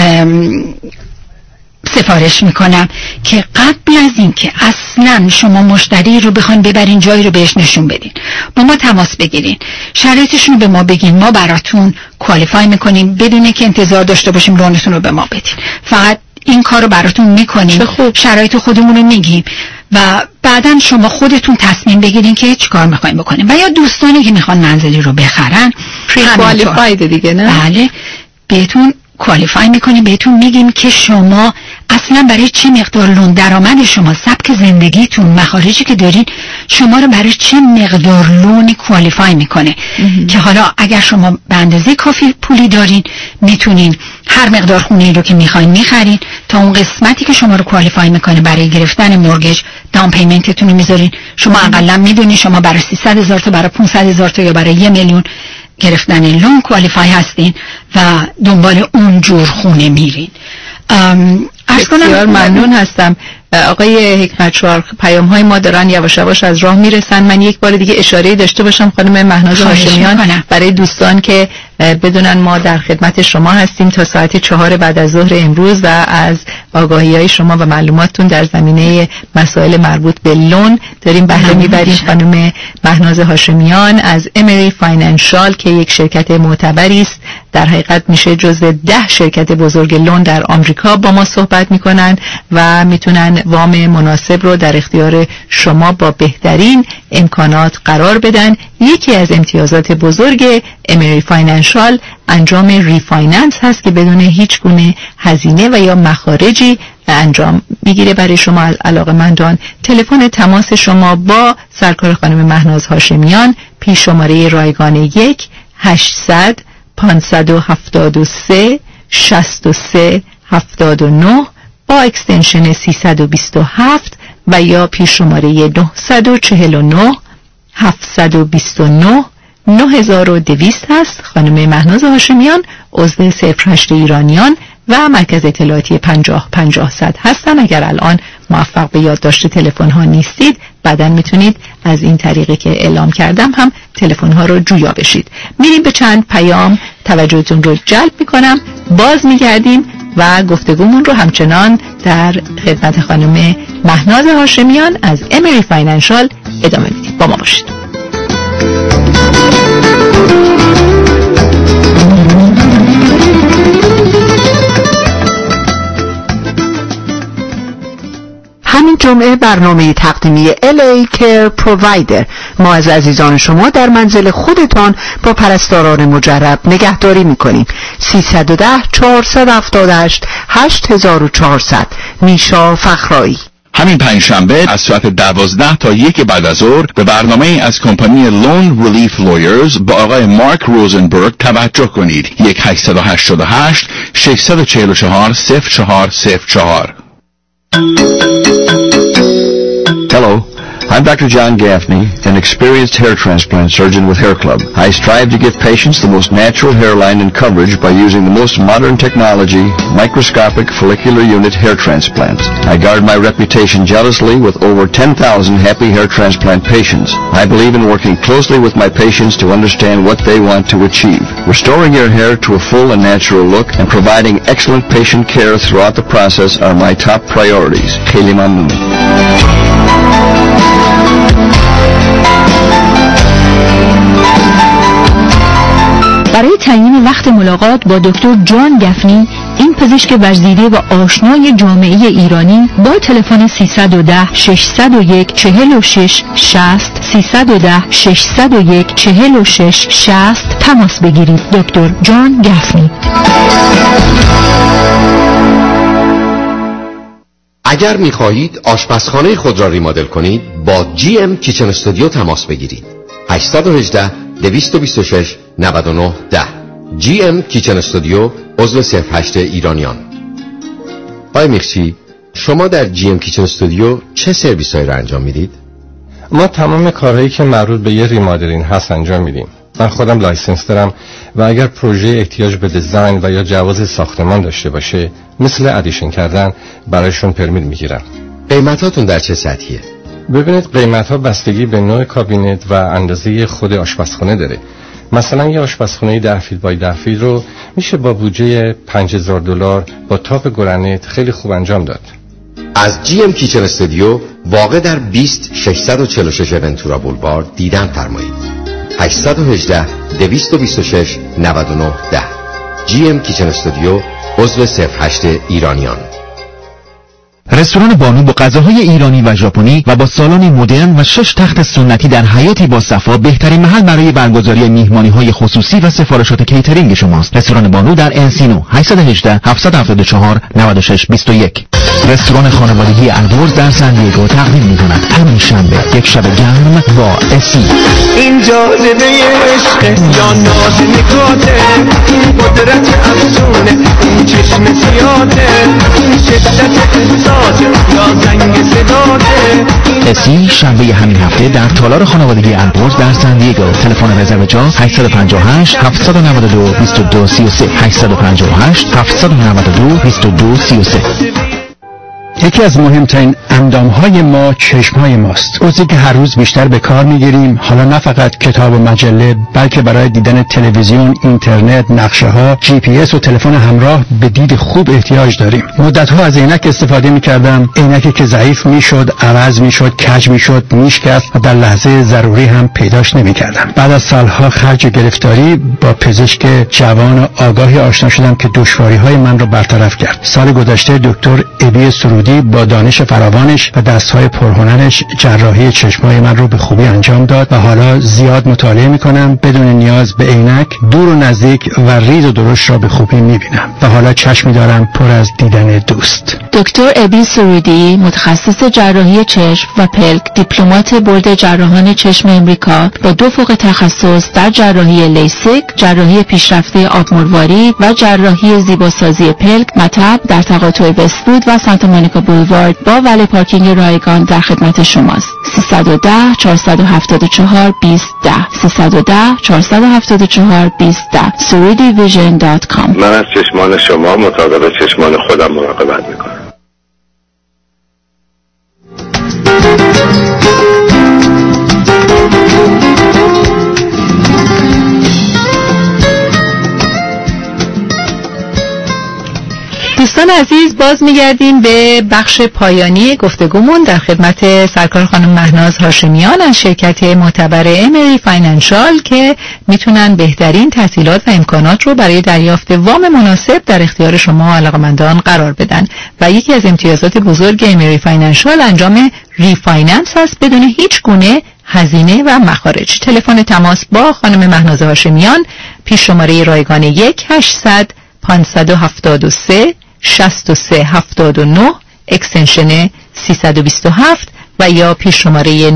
Speaker 3: سفارش میکنم که قبل از این که اصلا شما مشتری رو بخواین ببرین جایی رو بهش نشون بدین، با ما تماس بگیرین، شرایطشون رو به ما بگین، ما براتون کوالیفای میکنیم بدون که انتظار داشته باشیم لونتون رو به ما بدین. فقط این کار رو براتون میکنیم، شرایط خودمون رو میگیم و بعدن شما خودتون تصمیم بگیرین که چی کار میخواین بکنین. و یا دوستانی که میخوان منزلی رو بخرن
Speaker 2: کوالیفاید دیگه، نه؟
Speaker 3: بله، بهتون کوالیفای میکنیم، بهتون میگیم که شما اصلا برای چه مقدار لون، درآمد شما، سبک زندگیتون، مخارجی که دارین شما رو برای چه مقدار لونی کوالیفای میکنه که حالا اگر شما به اندازه کافی پولی دارین میتونین هر مقدار خونه رو که میخواین میخرین تا اون قسمتی که شما رو کوالیفای میکنه برای گرفتن مورگیج داون پیمنتتون رو میذارین. شما اقلا میدونین شما برای 300,000 تا، برای 500,000 تا یا برای 1 میلیون گرفتن لون کوالیفای هستین و دنبال اون جور خونه میرین.
Speaker 2: بسیار ممنون هستم آقای حکمتشوار. پیام های ما دارن یواش یواش از راه میرسن. من یک بار دیگه اشاره داشته باشم خانم مهناز هاشمیان برای دوستان که بدونن ما در خدمت شما هستیم تا ساعت 4 بعد از ظهر امروز و از آگاهی های شما و معلوماتتون در زمینه مسائل مربوط به لون داریم بهره میبریم. خانم مهناز هاشمیان از امری فاینانشال که یک شرکت معتبری است، در حقیقت میشه جزو 10 شرکت بزرگ لون در آمریکا، با ما صحبت میکنن و میتونن وام مناسب رو در اختیار شما با بهترین امکانات قرار بدن. یکی از امتیازات بزرگ امری فاینانشال انجام ریفایننس هست که بدون هیچ گونه هزینه و یا مخارجی انجام میگیره برای شما علاقه‌مندان. تلفن تماس شما با سرکار خانم مهناز هاشمیان پیش شماره رایگان 1 800 573 63 79 با اکستنشن 327 و یا پیش شماره 949 729 9200 هست. خانم مهناز هاشمیان عضو 08 ایرانیان و مرکز اطلاعاتی 50 50 100 هستن. اگر الان موفق به یادداشت تلفن ها نیستید، بعداً میتونید از این طریقی که اعلام کردم هم تلفن ها رو جویا بشید. میریم به چند پیام، توجهتون رو جلب میکنم، باز میگردیم و گفتگومون رو همچنان در خدمت خانم مهناز هاشمیان از امری فاینانشال ادامه میدیم. با ما باشید.
Speaker 5: همین جمعه برنامه تقدیمی LA Care Provider. ما از عزیزان شما در منزل خودتان با پرستاران مجرب نگهداری میکنیم. 310 478 8400. میشا فخرایی.
Speaker 8: همین پنجشنبه از ساعت 12 تا 1 بعد از ظهر به برنامه از کمپانی لون ریلیف لویرز با آقای مارک روزنبرگ توجه کنید. 1-888 644 0404.
Speaker 9: Hello, I'm Dr. John Gaffney, an experienced hair transplant surgeon with Hair Club. I strive to give patients the most natural hairline and coverage by using the most modern technology, microscopic follicular unit hair transplants. I guard my reputation jealously with over 10,000 happy hair transplant patients. I believe in working closely with my patients to understand what they want to achieve. Restoring your hair to a full and natural look and providing excellent patient care throughout the process are my top priorities. Kheli mamnoon.
Speaker 3: برای تعیین وقت ملاقات با دکتر جان گفنی، این پزشک ورزیده و آشنای جامعه ایرانی، با تلفن 310 601 46 60 310 601 46 60 تماس بگیرید. دکتر جان گفنی.
Speaker 10: اگر می‌خواهید آشپزخانه خود را ریمادل کنید، با GM کیچن استودیو تماس بگیرید. 818 226 99 10. GM کیچن استودیو، عضو 08 ایرانیان. آقای میخچی، شما در GM کیچن استودیو چه سرویس‌هایی را انجام میدید؟
Speaker 11: ما تمام کارهایی که مربوط به یه ریمادلینگ هست انجام میدیم. من خودم لایسنس دارم و اگر پروژه احتیاج به دیزاین و یا جواز ساختمان داشته باشه، مثل ادیشن کردن، برایشون پرمیت میگیرم.
Speaker 10: قیمتاتون در چه سطحیه؟
Speaker 11: ببینید، قیمت‌ها بستگی به نوع کابینت و اندازه خود آشپزخانه داره. مثلا یه آشپزخانه 10 فیت بای 10 فیت رو میشه با بودجه $5000 با تاپ گرانیت خیلی خوب انجام داد.
Speaker 10: از GM کیچن استودیو واقع در 20 646 ونتورا بولوار دیدن فرمایید. 818 226 99 10. GM کیچن استودیو، عضو 08 ایرانیان.
Speaker 7: رستوران بانو با غذاهای ایرانی و ژاپنی و با سالن مدرن و 6 تخت سنتی در حیاتی با صفا بهترین محل برای برگزاری میهمانی‌های خصوصی و سفارشات کیترینگ شماست. رستوران بانو در انسینو 818 774 96 21. رستوران خانوادگی البرز در سن دیگو تقدیم می‌کند همین شنبه یک شب گرم با اسی.
Speaker 12: این جاذبه عشق یا ناز نکاته، این قدرت افسونه، این چشم سیاته، این شدت احساسه یا زنگ صداته.
Speaker 7: اسی شنبه همین هفته در تالار خانوادگی البرز در سن دیگو. تلفن رزرو جاز 858 792 2233 858 792 2233.
Speaker 4: یکی از مهمترین اندامهای ما چشمهای ماست. عضوی که هر روز بیشتر به کار میگیریم. حالا نه فقط کتاب و مجله، بلکه برای دیدن تلویزیون، اینترنت، نقشه ها، GPS و تلفن همراه به دید خوب احتیاج داریم. مدتها از عینک استفاده میکردم، عینکی که ضعیف میشد، عوض میشد، کج میشد، میشکست و در لحظه ضروری هم پیداش نمیکردم. بعد از سالها خرج گرفتاری با پزشک جوان و آگاهی آشنا شدم که دشواری‌های من را برطرف کرد. سال گذشته دکتر ابی سرودی با دانش فراوانش و دستهای پرهنرش جراحی چشمای من رو به خوبی انجام داد و حالا زیاد مطالعه میکنم، بدون نیاز به عینک دور و نزدیک و ریز و درشت را به خوبی میبینم و حالا چشمی دارم پر از دیدن دوست.
Speaker 3: دکتر ابی سرودی، متخصص جراحی چشم و پلک، دیپلمات بورد جراحان چشم امریکا با 2 فوق تخصص در جراحی لیسیک، جراحی پیشرفته آبمرواری و جراحی زیباسازی پلک، مطب در تقاطع وست‌وود و سانتا مونیکا بولوارد با ولی پارکینگ رایگان در خدمت شماست. 310 474 2010 310 474 2010 surudivision.com.
Speaker 13: من از چشمان شما مطابق چشمان خودم مراقبت میکنم.
Speaker 2: دوستان عزیز، باز میگردیم به بخش پایانی گفتگومون در خدمت سرکار خانم مهناز هاشمیان از شرکت معتبر امری فاینانشال که میتونن بهترین تسهیلات و امکانات رو برای دریافت وام مناسب در اختیار شما علاقه‌مندان قرار بدن و یکی از امتیازات بزرگ امری فاینانشال انجام ریفایننس است بدون هیچ گونه هزینه و مخارج. تلفن تماس با خانم مهناز هاشمیان پیش شماره رایگان 1-800-573-6379 اکستنشن 327 و یا پیش شماره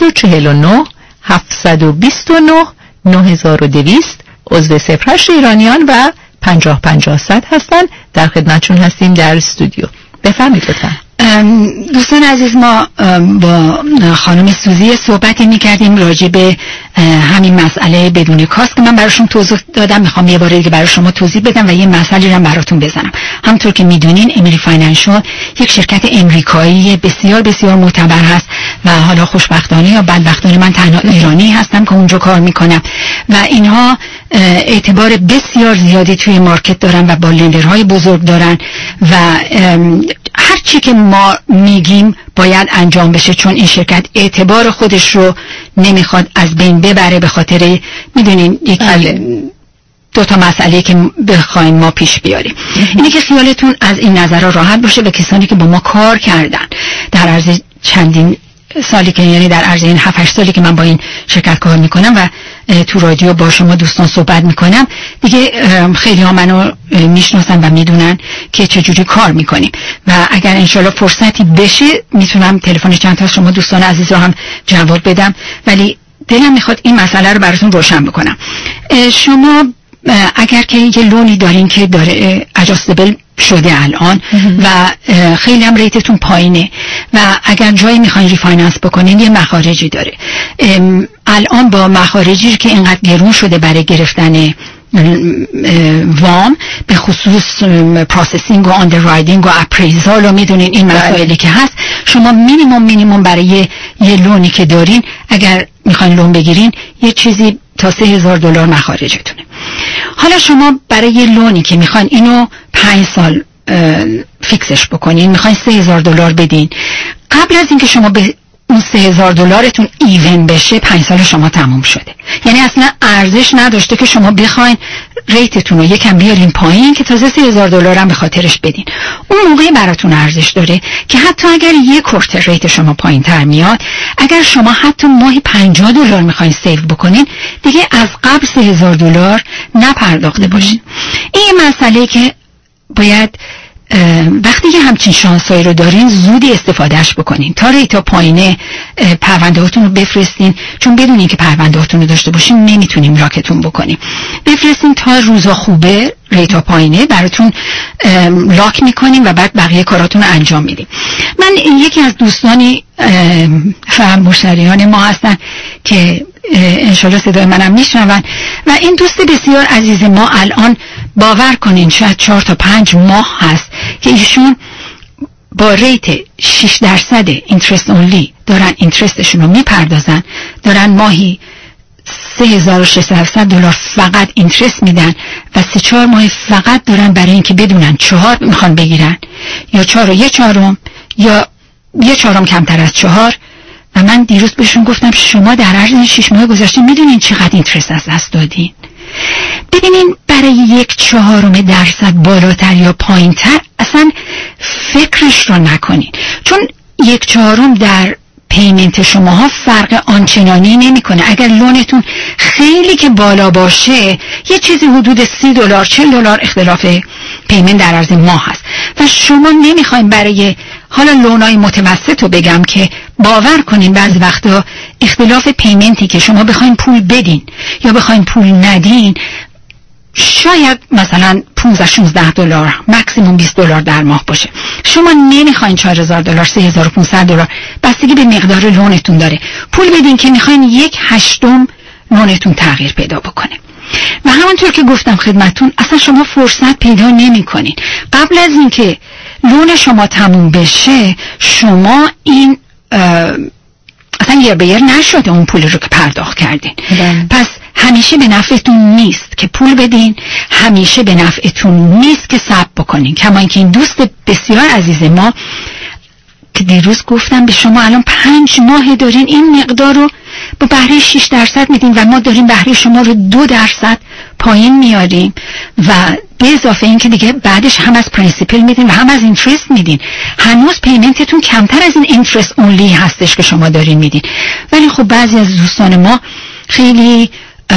Speaker 2: 949-729-9200 عضو 08 ایرانیان و 50-50-100 هستن. در خدمتشون هستیم در استودیو. بفرمایید لطفاً.
Speaker 3: دوستان عزیز، ما با خانم سوزی صحبتی میکردیم راجع به همین مسئله بدون کاست که من براشون توضیح دادم. میخوام یه بار دیگه برای شما توضیح بدم و یه مسئله رو براتون بزنم. همونطور که میدونین امری فاینانشال یک شرکت امریکایی بسیار بسیار معتبر هست و حالا خوشبختانه یا بدبختانه من تنها ایرانی هستم که اونجا کار میکنم و اینها اعتبار بسیار زیادی توی مارکت دارن و با لندرهای بزرگ دارن و هر چی که ما میگیم باید انجام بشه، چون این شرکت اعتبار خودش رو نمیخواد از بین ببره به خاطر میدونین یک دو تا مسئله که بخوایم ما پیش بیاریم. اینه که خیالتون از این نظر راحت باشه و کسانی که با ما کار کردن در عرض چندین سالی که یعنی در عرض این 7-8 سالی که من با این شرکت کار میکنم و تو رادیو با شما دوستان صحبت میکنم دیگه خیلی ها منو میشناسن و میدونن که چجوری کار میکنیم و اگر انشالله فرصتی بشه میتونم تلفن چند تا شما دوستان عزیز رو هم جواب بدم، ولی دلم میخواد این مسئله رو براتون روشن بکنم. شما اگر که یه لونی دارین که داره اجاستبل شده الان و خیلی هم ریتتون پایینه و اگر جایی میخواین ریفایننس بکنین یه مخارجی داره. الان با مخارجی که اینقدر گرون شده برای گرفتن وام، به خصوص پروسسینگ و آندررایدینگ و اپریزال و میدونین این مسائلی که هست، شما مینیمم برای یه لونی که دارین اگر میخواین لون بگیرین یه چیزی تا $3,000 مخارجتونه. حالا شما برای یه لونی که میخواین اینو 5 سال فیکسش بکنین، میخواین $3,000 بدین، قبل از اینکه شما به اون $3,000 ایون بشه 5 سال شما تموم شده. یعنی اصلا ارزش نداشته که شما بخواین ریتتون رو یکم بیارین پایین که تازه $3,000 هم به خاطرش بدین. اون موقعی براتون ارزش داره که حتی اگر یک کوارتر ریت شما پایین تر میاد، اگر شما حتی ماهی $50 میخواین سیو بکنین دیگه از قبل $3,000 نپرداخته باشین. این مسئله که باید وقتی که همچین شانسایی رو دارین زودی استفادهش بکنین تا ریتا پایینه پرونده هاتون رو بفرستین، چون بدون اینکه پرونده هاتون رو داشته باشین نمیتونیم راکتون بکنیم. بفرستین تا روزا خوبه ریتا پایینه براتون لاک میکنیم و بعد بقیه کاراتون رو انجام میدیم. من یکی از دوستانی فهم مشتریان ما هستن که انشالله صدای منم میشنون و این دوست بسیار عزیز ما الان باور کنین شاید 4 تا 5 ماه هست که ایشون با ریت 6% اینترست اونلی دارن اینترستشون رو میپردازن، دارن ماهی $3,600 فقط اینترست میدن و 3-4 ماه فقط دارن برای اینکه بدونن 4 میخوان بگیرن یا 4 و 1/4 یا 1/4 کمتر از 4. و من دیروز بهشون گفتم شما در عرض این 6 ماه گذشته میدونین چقدر اینترست از دست دادین؟ ببینین برای 0.4% بالاتر یا پایین تر اصلا فکرش رو نکنین، چون 1/4 در پیمنت شماها فرق آنچنانی نمیکنه. اگر لونتون خیلی که بالا باشه یه چیزی حدود $30 $40 اختلاف پیمنت در عرض ماه هست و شما نمیخواین برای حالا لونای متوسط رو بگم که باور کنین بعضی وقتا اختلاف پیمنتی که شما بخواین پول بدین یا بخواین پول ندین شاید مثلا $15-16 مکسیموم $20 در ماه باشه. شما نمیخواین $4,000 $3,500 بستگی به مقدار لونتون داره پول بدین که میخواین 1/8 لونتون تغییر پیدا بکنه. و همونطور که گفتم خدمتون اصلا شما فرصت پیدا نمی کنین. قبل از اینکه لون شما تموم بشه شما این اصلا یر به یر نشده اون پول رو که پرداخت کردین. پس همیشه به نفعتون نیست که پول بدین، همیشه به نفعتون نیست که صبر بکنین. کما اینکه این دوست بسیار عزیز ما که دیروز گفتم به شما الان 5 ماه دارین این مقدار رو با بهره 6% میدین و ما داریم بهره شما رو 2% پایین میاریم و به اضافه این که دیگه بعدش هم از پرینسیپل میدین و هم از اینترست میدین. هنوز پیمنتتون کمتر از این اینترست اونلی هستش که شما دارین میدین. ولی خب بعضی از دوستان ما خیلی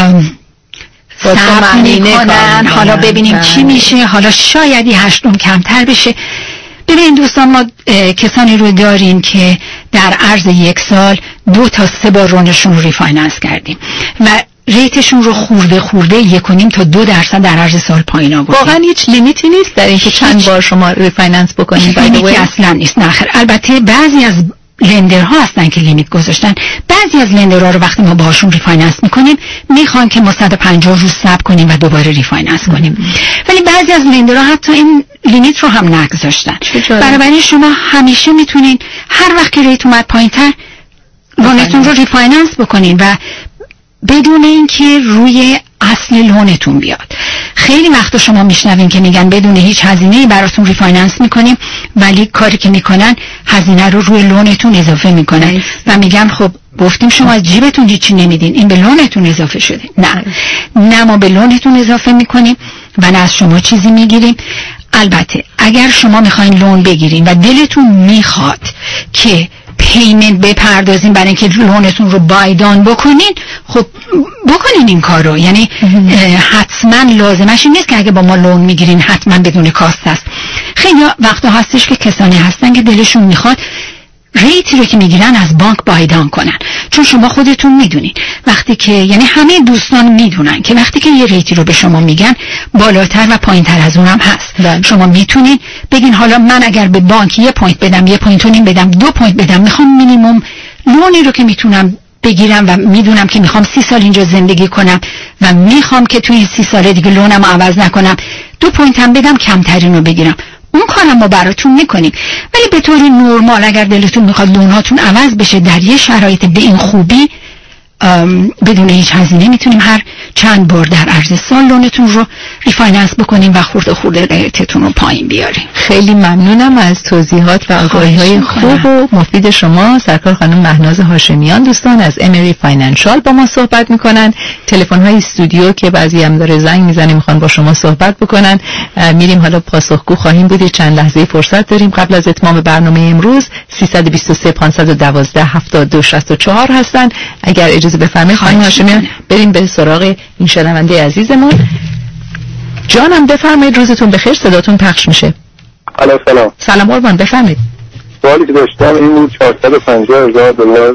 Speaker 3: صبر میکنن حالا ببینیم چی میشه، حالا شاید 8 کمتر بشه. ببین دوستان، ما کسانی رو داریم که در عرض 1 سال 2 تا 3 بار رونشون رو ریفایننس کردیم و ریتشون رو خورده 1.5 تا 2% در عرض سال پایین آوردیم.
Speaker 2: واقعا هیچ لیمیتی نیست در اینکه چند بار شما ریفایننس بکنید؟
Speaker 3: لیمیتی اصلا نیست. نه خیر، البته بعضی از لندرها هستن که لیمیت گذاشتن. بعضی از لندرها رو وقتی ما باهاشون ریفایننس میکنیم میخوان که ما 150 روز صبر کنیم و دوباره ریفایننس کنیم. ولی بعضی از لندرها حتی این لیمیت رو هم نگذاشتن. بنابراین شما همیشه میتونین هر وقت که ریت اومد پایینتر لونتون رو ریفایننس بکنین و بدون اینکه روی اصل لونتون بیاد. خیلی وقتا شما میشنوین که میگن بدون هیچ هزینه‌ای براتون ریفایننس میکنیم، ولی کاری که میکنن هزینه رو روی لونتون اضافه میکنن و میگن خب گفتیم شما از جیبتون هیچی نمیدین، این به لونتون اضافه شده. نه ما به لونتون اضافه میکنیم و نه از شما چیزی میگیریم. البته اگر شما میخواین لون بگیرین و دلتون میخواد که پیمنت بپردازین برای اینکه لونتون رو بایدان بکنین، خب بکنین این کار رو. یعنی حتما لازمش این نیست که اگه با ما لون میگیرین حتما بدون کاست است. خیلی وقتا هستش که کسانی هستن که دلشون میخواد ریتی رو که میگیرن از بانک بایدان کنن، چون شما خودتون میدونین وقتی که، یعنی همه دوستان میدونن که وقتی که یه ریتی رو به شما میگن بالاتر و پایینتر از اونم هست. شما میتونین بگین حالا من اگر به بانک 1 پوینت بدم، 1.5 پوینت بدم، 2 پوینت بدم، میخوام مینیمم لونی رو که میتونم بگیرم و میدونم که میخوام 30 سال اینجا زندگی کنم و میخوام که توی این 30 سال دیگه لونم عوض نکنم، 2 پوینت هم بدم کمترین رو بگیرم، اون کارم ما براتون میکنیم. ولی به طور نرمال اگر دلتون میخواد لونهاتون عوض بشه در یه شرایط به این خوبی بدون هیچ هزینه میتونیم هر چند بار در عرض سال لونتون رو ریفایننس بکنیم و خورده ریتتون رو پایین بیاریم.
Speaker 2: خیلی ممنونم از توضیحات و آگاهی‌های خوب و مفید شما. سرکار خانم مهناز هاشمیان دوستان از امری فاینانشال با ما صحبت میکنن. تلفن‌های استودیو که بعضی هم داره زنگ میزنه میخوان با شما صحبت بکنن، میریم حالا پاسخگو خواهیم بود. چند لحظه فرصت داریم قبل از اتمام برنامه امروز. 323 512 7264 هستن. اگر اجازه بفرمایید خانم هاشمیان بریم به سراغ این شنونده عزیزمون. جانم بفرمایید، روزتون بخیر، صداتون پخش میشه.
Speaker 13: سلام.
Speaker 2: سلام قربان، بفرمایید.
Speaker 13: سوالی که داشتم این بود 450,000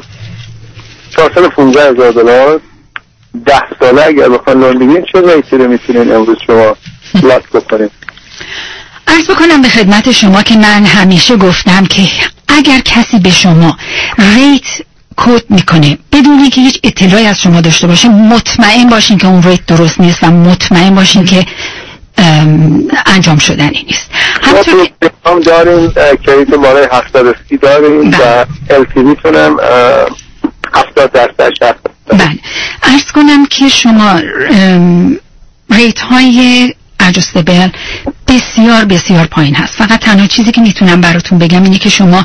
Speaker 13: $415,000 10 ساله اگر بخوان لون بگیرین چه ریتی رو میتونین امروز شما لاک بکنین؟
Speaker 3: عرض بکنم به خدمت شما که من همیشه گفتم که اگر کسی به شما ریت کد میکنه بدون اینکه هیچ اطلاعی از شما داشته باشه، مطمئن باشین که اون ریت درست نیست و مطمئن باشین که انجام شدنی نیست.
Speaker 13: همونطور که هم داریم کریت بالای 730 داریم و LTV تونم 70%.
Speaker 3: بله، عرض کنم که شما ریت های اجستبل بسیار بسیار پایین هست. فقط تنها چیزی که میتونم براتون بگم اینه که شما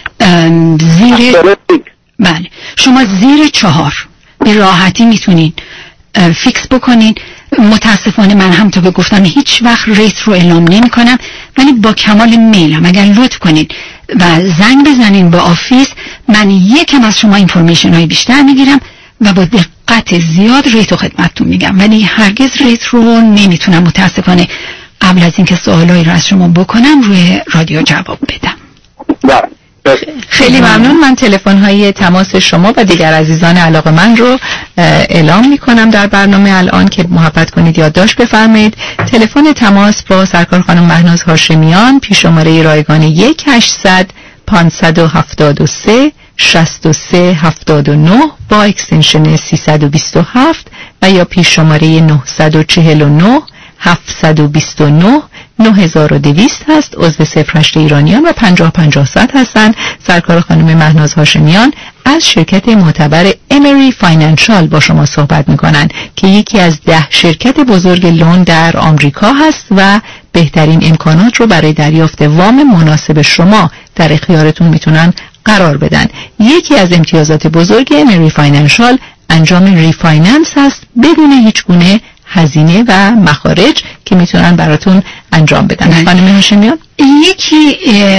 Speaker 3: شما زیر 4 به راحتی میتونین فیکس بکنین. متاسفانه من هم تا که گفتم هیچ وقت ریت رو اعلام نمی کنم، ولی با کمال میلم اگر لطف کنین و زنگ بزنین با آفیس، من یکم از شما اینفورمیشن های بیشتر میگیرم و با دقت زیاد ریت و خدمتتون میگم، ولی هرگز ریت رو نمیتونم متاسفانه قبل از اینکه سوالایی رو از شما بکنم روی رادیو جواب بدم.
Speaker 2: خیلی ممنون. من تلفن‌های تماس شما و دیگر عزیزان علاقه‌مند رو اعلام می‌کنم در برنامه الان که محبت کنید یادداشت بفرمایید. تلفن تماس با سرکار خانم مهناز هاشمیان پیش شماره رایگان 1800 573 6379 با اکستنشن 327 و یا پیش شماره 949 729 9200 هست. عضو 08 ایرانیان و 50 50 100 هستند. سرکار خانم مهناز هاشمیان از شرکت معتبر امری فاینانشال با شما صحبت میکنن که یکی از 10 شرکت بزرگ لون در آمریکا هست و بهترین امکانات رو برای دریافت وام مناسب شما در اختیارتون میتونن قرار بدن. یکی از امتیازات بزرگ امری فاینانشال انجام ریفایننس هست بدون هیچ گونه هزینه و مخارج که میتونن براتون انجام بدن. خانم هاشمیان،
Speaker 3: یکی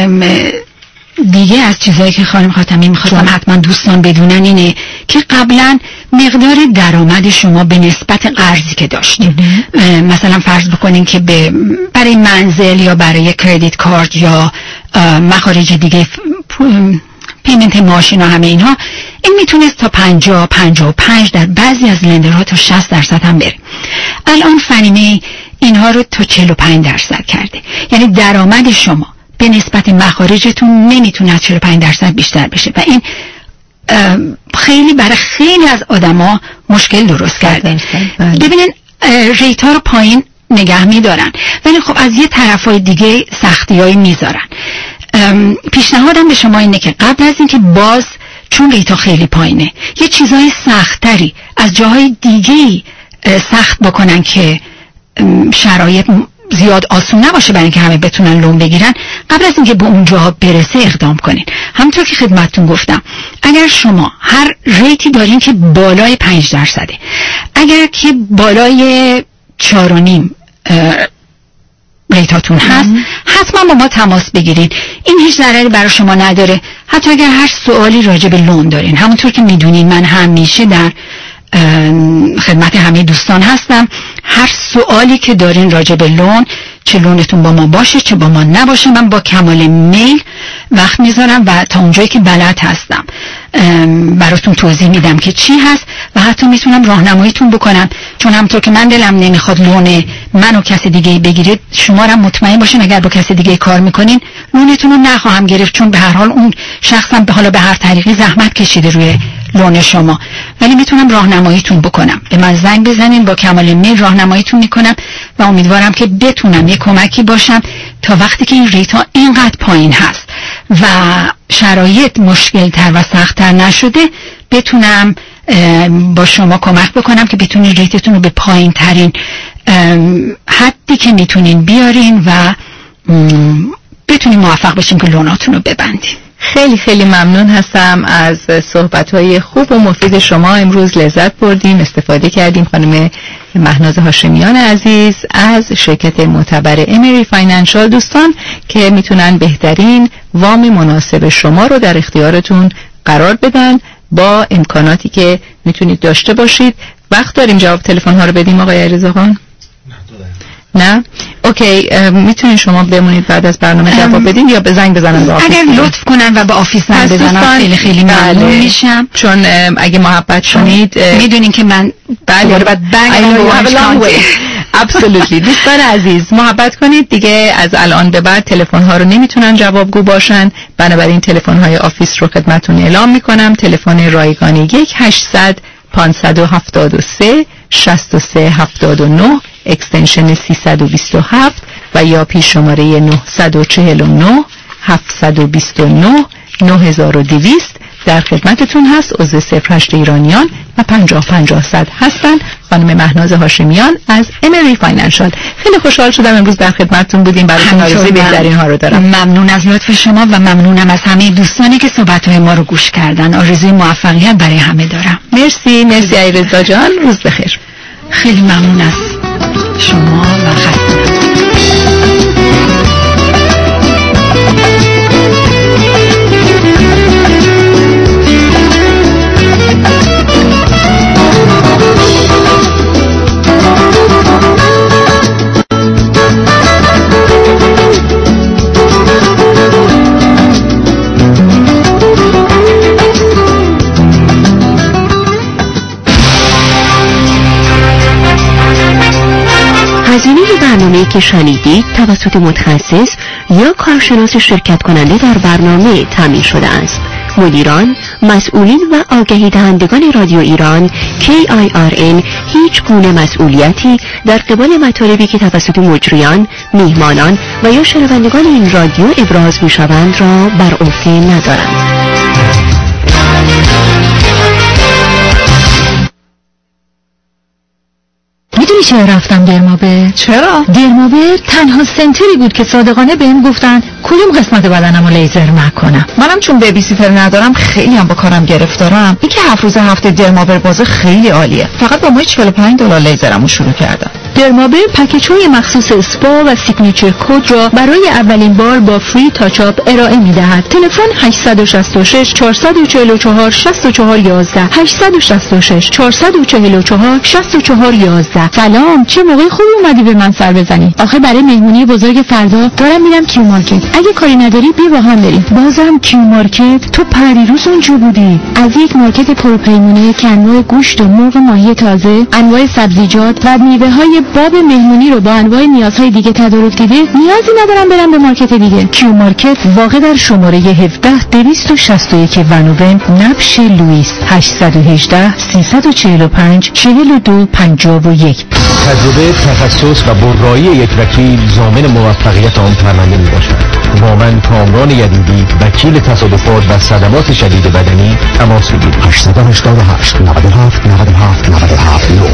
Speaker 3: دیگه از چیزایی که خانم خاتمی میخواستم حتما دوستان بدونن اینه که قبلا مقدار درآمد شما به نسبت قرضی که داشتیم، مثلا فرض بکنین که برای منزل یا برای کردیت کارت یا مخارج دیگه، پیمنت ماشین و همه اینها، این میتونست تا 50-55 در بعضی از لندرها تا 60% هم بره. الان فنیمه اینها رو تا 45% کرده. یعنی درآمد شما به نسبت مخارجتون نمیتونه از 45% بیشتر بشه و این خیلی برای خیلی از آدما مشکل درست کرده. ببینین ریت ها رو پایین نگه میدارن ولی خب از یه طرفای دیگه سختیایی میذارن. پیشنهادم به شما اینه که قبل از اینکه باز چون ریتا خیلی پایینه یه چیزای سختری از جاهای دیگه‌ای سخت بکنن که شرایط زیاد آسون نباشه برای اینکه همه بتونن لون بگیرن، قبل از اینکه به اونجا برسه اقدام کنین. همونطور که خدمتتون گفتم اگر شما هر ریتی دارین که بالای 5%، اگر که بالای 4.5 ریتاتون هست حتما با ما تماس بگیرین. این هیچ ضرری برای شما نداره. حتی اگر هر سوالی راجع به لون دارین، همونطور که میدونین من همیشه در خدمت همه دوستان هستم. هر سوالی که دارین راجع به لون، چه لونتون با ما باشه چه با ما نباشه، من با کمال میل وقت میذارم و تا اونجایی که بلد هستم براتون توضیح میدم که چی هست و حتی میتونم راهنماییتون بکنم. چون همونطور که من دلم نمیخواد لون منو کسی دیگه بگیرید، شما هم مطمئن باشین اگر با کسی دیگه کار میکنین لونتون رو نخواهم گرفت، چون به هر حال اون شخصم به حالا به هر طریقی زحمت کشیده روی لون شما، ولی میتونم راهنماییتون بکنم. به من زنگ بزنین، با کمال میل راهنماییتون میکنم و امیدوارم که بتونم یه کمکی باشم تا وقتی که این ریت ها اینقدر پایین هست و شرایط مشکل تر و سخت تر نشده بتونم با شما کمک بکنم که بتونین ریتتون رو به پایین ترین حدی که میتونین بیارین و بتونین موفق بشین که لوناتون رو ببندین.
Speaker 2: خیلی خیلی ممنون هستم از صحبت‌های خوب و مفید شما. امروز لذت بردیم، استفاده کردیم. خانم مهناز هاشمیان عزیز از شرکت معتبر امری فاینانشال، دوستان که میتونن بهترین وام مناسب شما رو در اختیارتون قرار بدن با امکاناتی که میتونید داشته باشید. وقت داریم جواب تلفن ها رو بدیم آقای علیرضا؟ نه؟ اوکی، میتونین شما بمونید بعد از برنامه جواب بدین یا به زنگ بزنن به آفیس؟
Speaker 3: اگر لطف کنن و به آفیس زنگ بزنن خیلی خیلی ممنون میشم،
Speaker 2: چون اگه محبت شنید
Speaker 3: میدونین که من
Speaker 2: دوباره بعد absolutely. دوستان عزیز محبت کنید دیگه، از الان به بعد تلفن ها رو نمیتونن جوابگو باشن، بنابراین تلفن های آفیس رو خدمتتون اعلام میکنم. تلفن رایگانی 1-800-523-6379 اکستنشن 327 و یا پیش شماره 949 729 9200 در خدمتتون هست. عضو 08 ایرانیان و 50-50-100 هستن. خانم مهناز هاشمیان از امری فاینانشال. خیلی خوشحال شدم امروز در خدمتتون بودیم. براتون آرزوی بهترین ها رو دارم.
Speaker 3: ممنون از لطف شما و ممنونم از همه دوستانی که صحبت‌های ما رو گوش کردن. آرزوی موفقیت برای همه دارم.
Speaker 2: مرسی علیرضا جان، روز بخیر.
Speaker 3: خیلی ممنون از شما و خسته
Speaker 14: هزینه برنامه‌ای که شنیدید توسط متخصص یا کارشناس شرکت کننده در برنامه تامین شده است. مدیران، مسئولین و آگهی دهندگان رادیو ایران KIRN هیچ گونه مسئولیتی در قبال مطالبی که توسط مجریان، میهمانان و یا شنوندگان این رادیو ابراز می‌شوند را بر عهده ندارند.
Speaker 2: میدونی چرا رفتم درمابر؟
Speaker 5: چرا؟
Speaker 2: درمابر تنها سنتری بود که صادقانه بهم گفتن کدوم قسمت بدنمو لیزر نکنم.
Speaker 5: منم چون بیبیسیتر ندارم خیلی هم با کارم گرفتارم. این که 7 روز هفته درمابر بازه خیلی عالیه. فقط با ما $45 لیزرمو شروع کردم.
Speaker 2: درمابر پکیج‌های مخصوص اسپا و سیگنیچر کد را برای اولین بار با فری تاچاپ ارائه می‌دهد. تلفن 866 444 6411 866 444 6411. سلام، چه موقع خوبی اومدی به من سر بزنی؟
Speaker 6: آخه برای مهمونی بزرگ فردا دارم میرم کیو مارکت. اگه کاری نداری بیا با هم بریم.
Speaker 2: بازم کیو مارکت؟ تو پریروز اونجا بودی.
Speaker 6: از یک مارکت پرپیمونه که انواع گوشت و مرغ ماهی تازه، انواع سبزیجات و میوه‌های باب مهمونی رو با انواع نیازهای دیگه تدارک دیده، نیازی ندارم برم به مارکت دیگه.
Speaker 2: کیو مارکت واقع در شماره 17261 ونوون نبش لوئیس 818 345 4251.
Speaker 7: تجربه، تخصص و برایی یک وکیل ضامن موفقیت آن پرونده میباشد. با من کامران یدیدی، وکیل تصادفات و صدمات شدید بدنی تماس بگیرید. 888 97 97 97 9.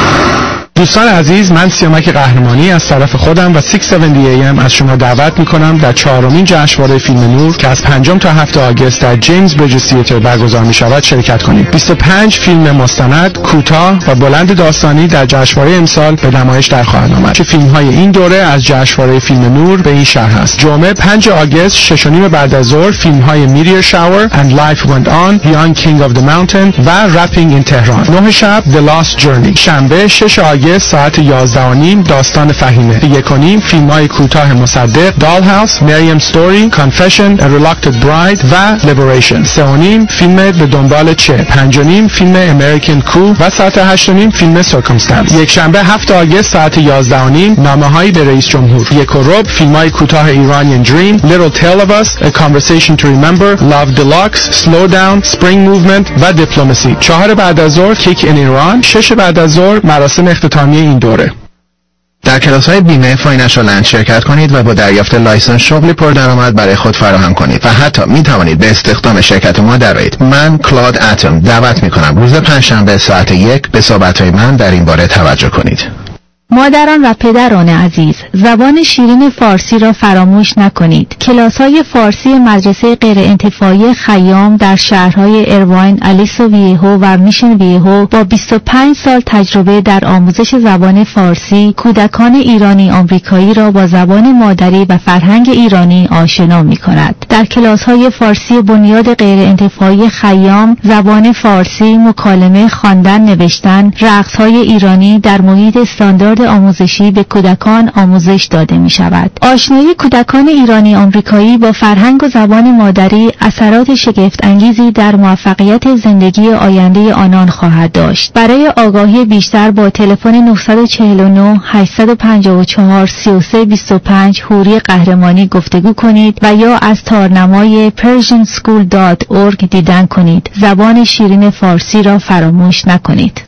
Speaker 15: دوستان عزیز، من سیامک قهرمانی از طرف خودم و 670 AM از شما دعوت میکنم در 4مین جشنواره فیلم نور که از 5 تا 7 آگوست در جیمز بریج تئاتر برگزار میشود شرکت کنید. 25 فیلم مستند، کوتاه و بلند داستانی در جشنواره امسال به نمایش در خواهد آمد که فیلم های این دوره از جشنواره فیلم نور به این شهر است. جمعه 5 آگوست 6:30 بعد از ظهر فیلم های میریر شاور and Life Went On, Beyond King of the Mountain و Rapping in Tehran. 9 شب The Lost Journey. شنبه 6 آگوست ساعت 11:30 داستان فهیمه. 1:30 فیلم‌های کوتاه مصدق دال هاوس، مریم ستوری، کانفشن، A Reluctant Bride و لیبریشن. 3:30 فیلم به دنبال چه. 5:30 فیلم امریکن کو و ساعت 8:30 فیلم سرکمستنس. یک شنبه 7 آگوست ساعت 11:30 نامه‌هایی به رئیس جمهور. 1:15 فیلم‌های کوتاه ایرانیان دریم، Little Tale of Us, A Conversation to Remember, Love Deluxe, Slow Down, Spring Movement و دیپلماسی. 4 بعد از ظهر کیک این ایران. 6 بعد از ظهر مراسم اختتامی این دوره.
Speaker 7: در کلاس‌های بیمه فاینانشال لند شرکت کنید و با دریافت لایسنس شغلی پردرآمد برای خود فراهم کنید و حتی می توانید به استخدام شرکت ما درآیید. من کلاد اتم دعوت می کنم روز پنجشنبه ساعت 1 به صحبت‌های من در این باره توجه کنید.
Speaker 2: مادران و پدران عزیز، زبان شیرین فارسی را فراموش نکنید. کلاس‌های فارسی مدرسه غیرانتفاعی خیام در شهرهای ارواین، الیسو ویهو و میشن ویهو با 25 سال تجربه در آموزش زبان فارسی، کودکان ایرانی آمریکایی را با زبان مادری و فرهنگ ایرانی آشنا می‌کند. در کلاس‌های فارسی بنیاد غیرانتفاعی خیام، زبان فارسی، مکالمه، خواندن، نوشتن، رقص‌های ایرانی در محیط استاندارد آموزشی به کودکان آموزش داده می شود. آشنایی کودکان ایرانی آمریکایی با فرهنگ و زبان مادری اثرات شگفت انگیزی در موفقیت زندگی آینده آنان خواهد داشت. برای آگاهی بیشتر با تلفن 949 854 3325 حوری قهرمانی گفتگو کنید و یا از تارنمای persianschool.org دیدن کنید. زبان شیرین فارسی را فراموش نکنید.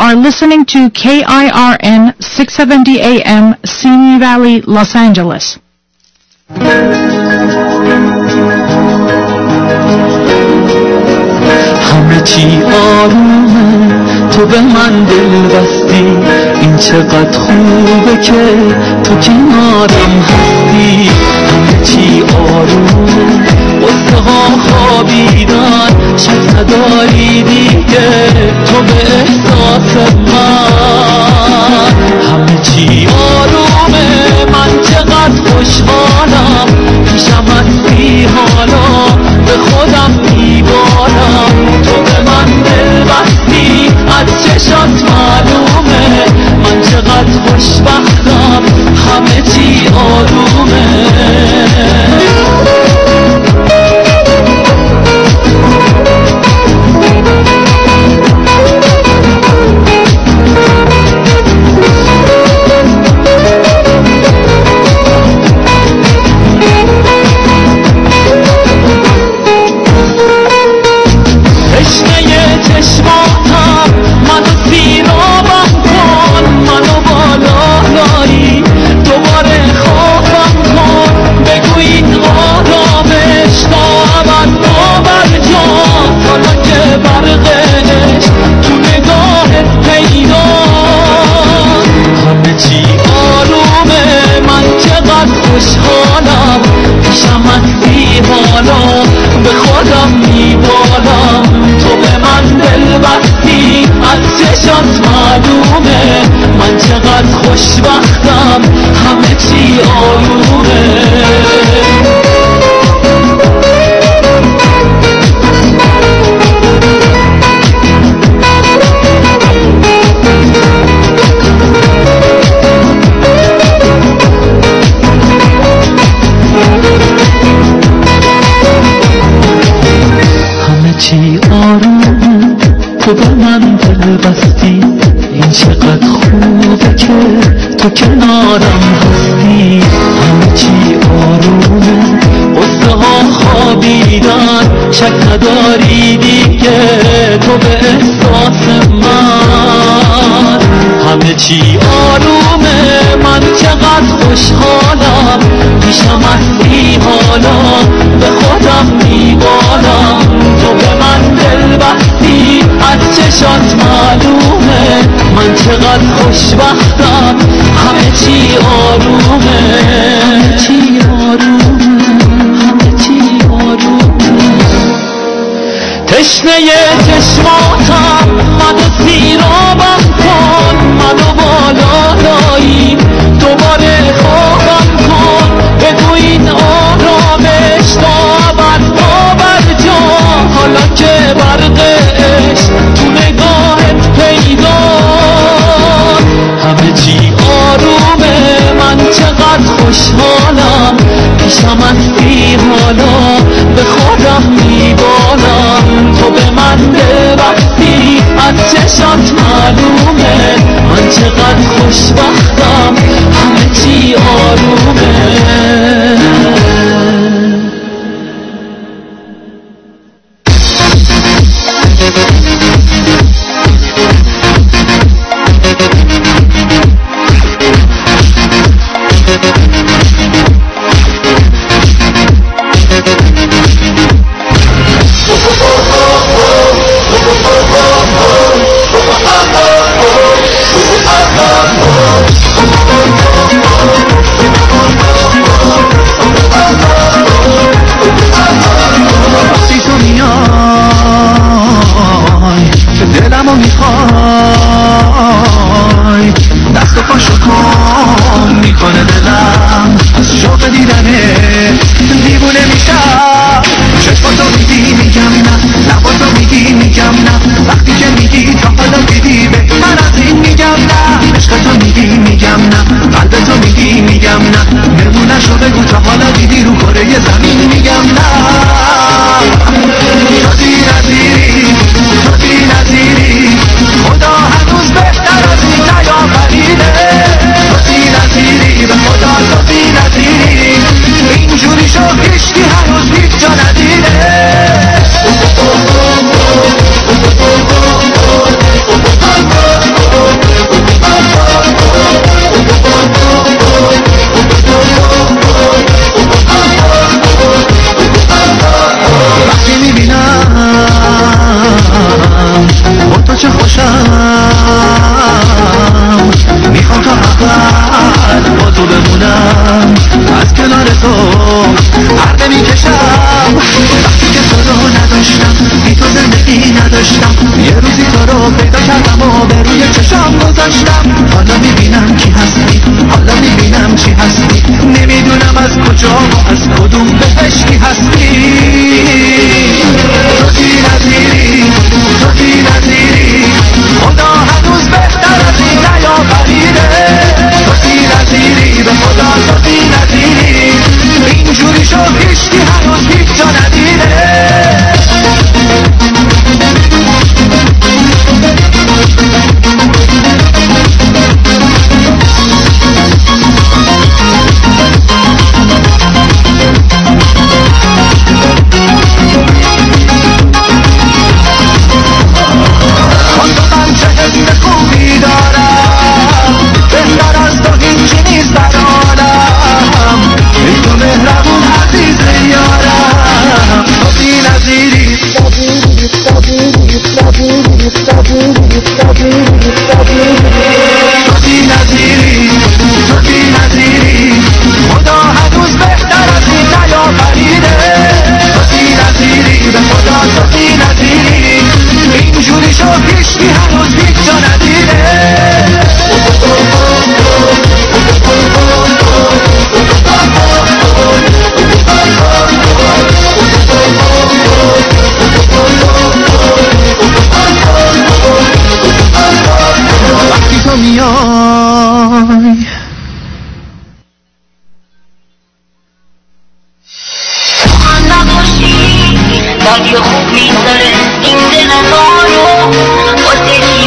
Speaker 16: are listening to KIRN 670 AM, Simi Valley, Los Angeles.
Speaker 12: همه چی آرومه، تو به من دل بستی، این چقدر خوبه که تو کنارم هستی. همه چی آرومه، قصه ها خوابیدن، شک نداری دیگه تو به احساس من. همه چی آرومه، من چقدر خوشحالم، پیشم هستی حالا به خودم میبارم. تو به من دل بستی، از چشات معلومه من چقدر خوشبختم، همه چی آرومه. چشماتم منو سیرابم کن، منو بالایی دوباره خوابم کن. بگو این آرامش تا ابد باور جان، حالا که برقش تو نگاهت پیدا. همه چی آرومه، من چقدر خوشحالم، پیشم هستی حالا به خودم میبالم. تو به من دل بستی، از چشات معلومه من چقدر خوشبختم، همه چی آرومه. چی آرومه، تو به من دل بستی، این چقدر خوبه که تو کنارم هستی. همه چی آرومه، قصه ها خوابیدن، شک نداری دیگه تو به احساس من. همه چی آرومه، من چقدر خوشحالم، پیشم هستی حالا به خودم میبالم. تو به من دل بستی، از چشات معلومه من چقدر خوشبختم، همه چی آرومه. همه چی آرومه، همه چی آرومه. تشنه چشماتم منو سیرابم کن، منو بالایی دوباره خوابم کن. بگو این آرامش تا ابد باور جان، حالا که برقش تو نگاهت پیدا. همه چی آرومه، من چقدر خوشحالم، پیشم هستی حالا به خودم میبالم. تو به من دل بستی، از چشات معلومه من چقدر خوشبختم، همه چی آرومه. باشم، میخوام تا ابد با تو بمونم، از کنار تو پرده میکشم. وقتی که تو رو نداشتم، بی تو زندگی نداشتم، یه روزی تو رو پیدا کردم و به روی چشم گذاشتم. حالا میبینم کی هستی، حالا میبینم چی هستی، نمیدونم از کجا و از کدوم بهشتی هستی. تو بی نظیری، تو بی نظیری، خدا هنوز بهتر از این نیافریده. تو بی نظیری، به خدا تو بی نظیری، اینجوری شو هیچکی هنوز هیچ جا ندیده.
Speaker 17: رادیو خوب میذاره این دل ما رو واسه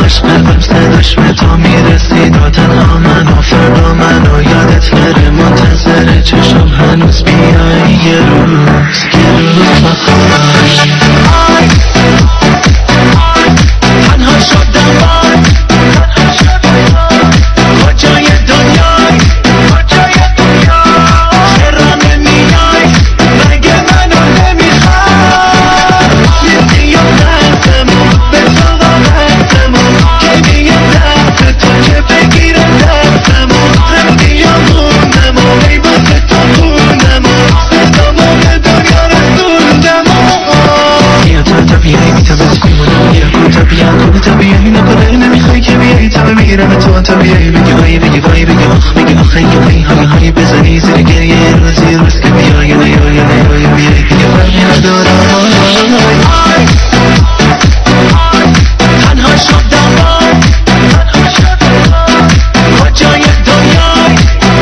Speaker 12: داشت قلبم صداش به تو میرسید و تنها من و فردا من و یادت بره منتظر چشم هنوز بیایی یه روز بخوای تنها شدم کجای دنیای چرا نمیای مگه منو نمیخوای یکی و دستمون به تو وقتمون که میگه دست تو که بگیره دستمون رفتی یا موندمون ای واسه تو خوندمون صدامون به دنیا رسوندمون بیا تو طبیعی بی تو بس میمونم بیا کن طبیعی نکنه نمیخوای که بیایی تو بمیرم تو طبیعی بگی وای بگی وای بگی آخ بگی آخه یا وای های بزنی زیر گریه روز که بیایی نیایی بیایی دیگه فرقی ندارم تنها شدم کجای دنیای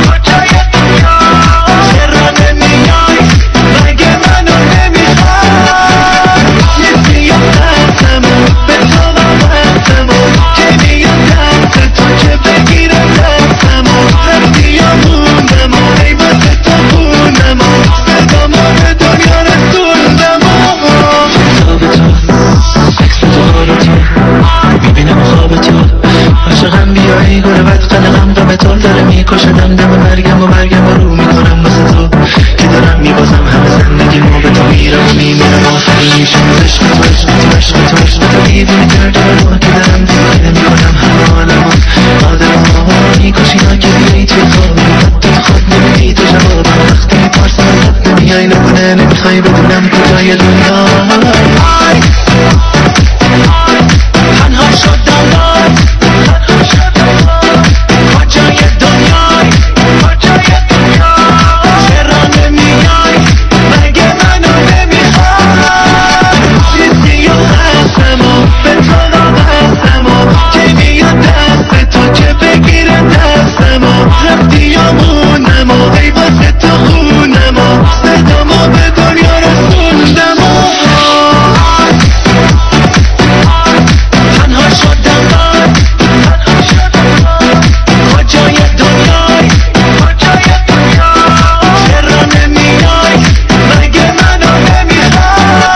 Speaker 12: چرا نمیای مگه منو نمیخوای یکی یا دستمون به تو وقتمون که میاد دست تو که بگیره دستمون رفتی یا موندمون ای واسه تو خوندمون صدامون به دنیا رسوندمون کتاب تو عکس تو حال تو میبینم خواب تو عاشقم بیایی گربت قلقم غم تو داره میکشدم دم مرگم و رو میکنم واسه تو که دارم میبازم همه زندگی ما به تو میرم و میمیرم آخری میشم عشق تو دیوونه کردم که دارم دیوونه میکنم همه عالمو آدم میکشی ها که بیایی توی خوابی حتی تو خواب نمیدی تو جوابم وقتی میپرسم ازت نمیای نکنه نمیخوای بدونم کجای دنیا تنها شدم کجای دنیای چرا نمیای مگه منو نمیخوای چیزی و خستمو به تو وقتمو که میاد دست تو که بگیره دستمو رفتی یا موندمو ای واسه تو خونمو صدامو به دنیا رسوندمو تنها شدم کجای دنیای چرا نمیای مگه منو نمیخوای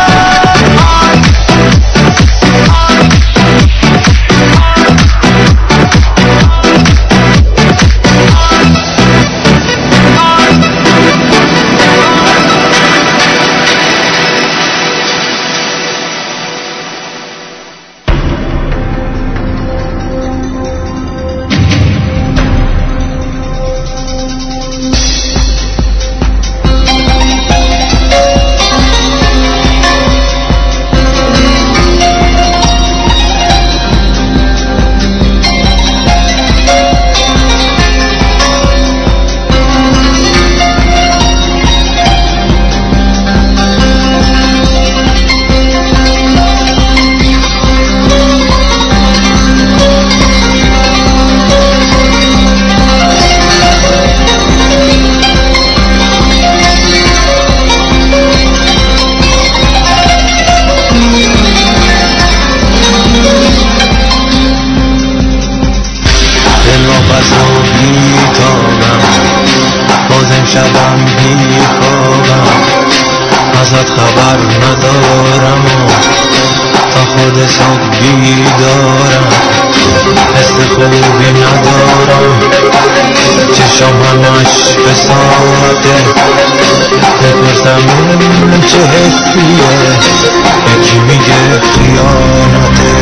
Speaker 12: ازت خبر ندارم و تا خود صبح بیدارم حس خوبی ندارم چشم همش به ساعته بپرسم این چه حسیه یکی میگه خیانته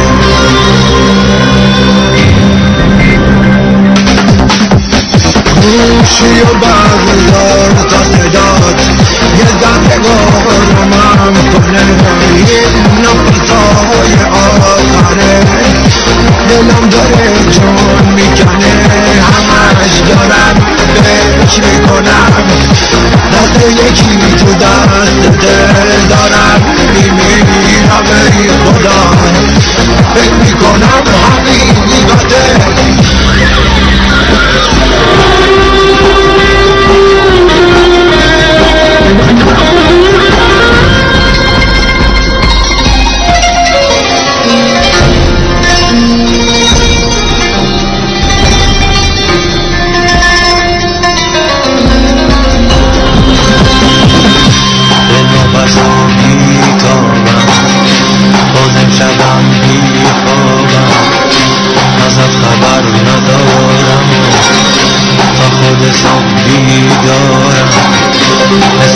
Speaker 12: گوشی و بردار تا صدات یه زندگارمم کنه این نفسای آخره دلم داره جون میکنه همش دارم فکر میکنم دست یکی تو دست دل دارم میمیرم ای خدا فکر میکنم حقیقته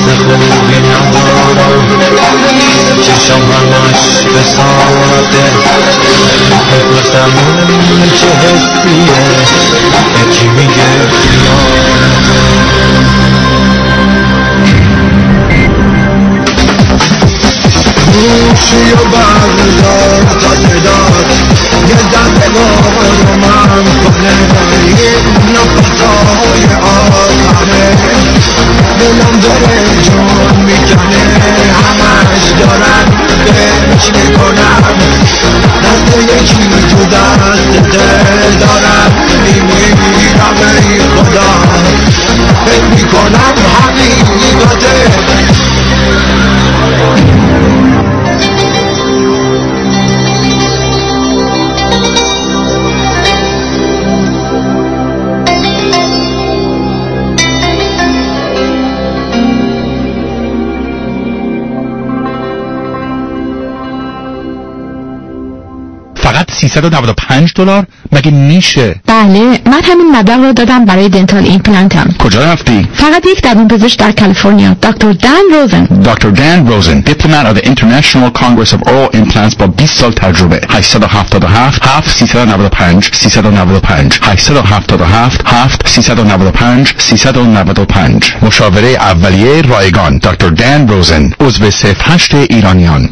Speaker 12: حس خوبی ندارم چشم همش به ساده بپرسم چه حسیه یکی میگه گوشی و بردار تا صدات یه دست رو من کنه این نفتای آخره دلم داره جون میکنه همش دارم بهش میکنم دست یکی تو دست دل دارم میمیرم ای خدا فکر میکنم حقیقته
Speaker 17: فقط $395 مگه میشه؟
Speaker 6: بله، من همین مبلغ رو دادم برای دنتال ایمپلنتم.
Speaker 17: کجا رفتی؟
Speaker 6: فقط یک دندانپزشک در کالیفرنیا، دکتر دان روزن.
Speaker 17: دکتر دان روزن، دیپلمات of the International Congress of Oral Implants با 20 سال تجربه. 877 7395 395 877 7395 395. مشاوره اولیه رایگان. دکتر دان روزن، عضو 08 ایرانیان.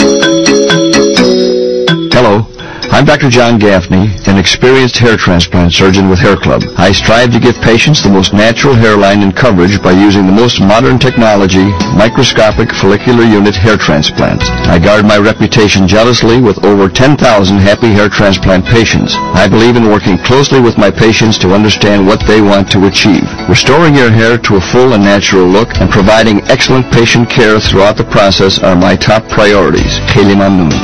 Speaker 9: Hello, I'm Dr. John Gaffney, an experienced hair transplant surgeon with Hair Club. I strive to give patients the most natural hairline and coverage by using the most modern technology, microscopic follicular unit hair transplants. I guard my reputation jealously with over 10,000 happy hair transplant patients. I believe in working closely with my patients to understand what they want to achieve. Restoring your hair to a full and natural look and providing excellent patient care throughout the process are my top priorities. Kheli Mamnoon.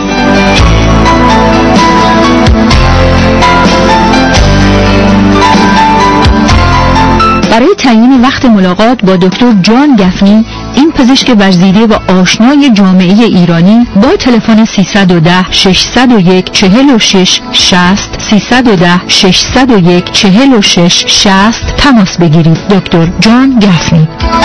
Speaker 2: برای تعیین وقت ملاقات با دکتر جان گفنی، این پزشک ورزیده و آشنای جامعه ایرانی، با تلفن 310 601 46 60 310 601 46 60 تماس بگیرید. دکتر جان گفنی.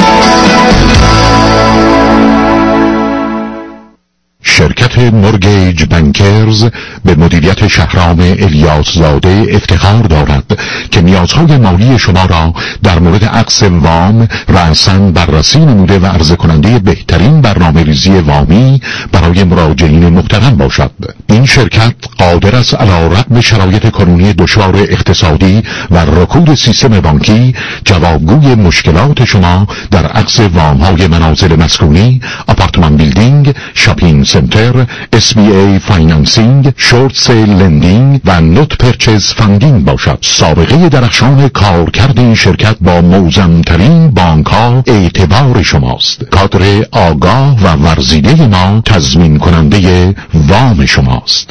Speaker 1: شرکت مورگیج بانکرز به مدیریت شهرام الیاس زاده افتخار دارد که نیازهای مالی شما را در مورد عقد وام رأساً بررسی نموده و عرضه کننده بهترین برنامه‌ریزی وامی برای مراجعین محترم باشد. این شرکت قادر است علی رغم شرایط کنونی دشوار اقتصادی و رکود سیستم بانکی جوابگوی مشکلات شما در عقد وام‌های منازل مسکونی، آپارتمان بیلدینگ، شاپینگ سنتر، SBA فاینانسینگ، شورت سیل لندینگ و نوت پرچز فاندینگ باشد. سابقه درخشان کارکرد این شرکت با موزمترین بانک ها اعتبار شماست. کادر آگاه و ورزیده ما تضمین کننده وام شماست.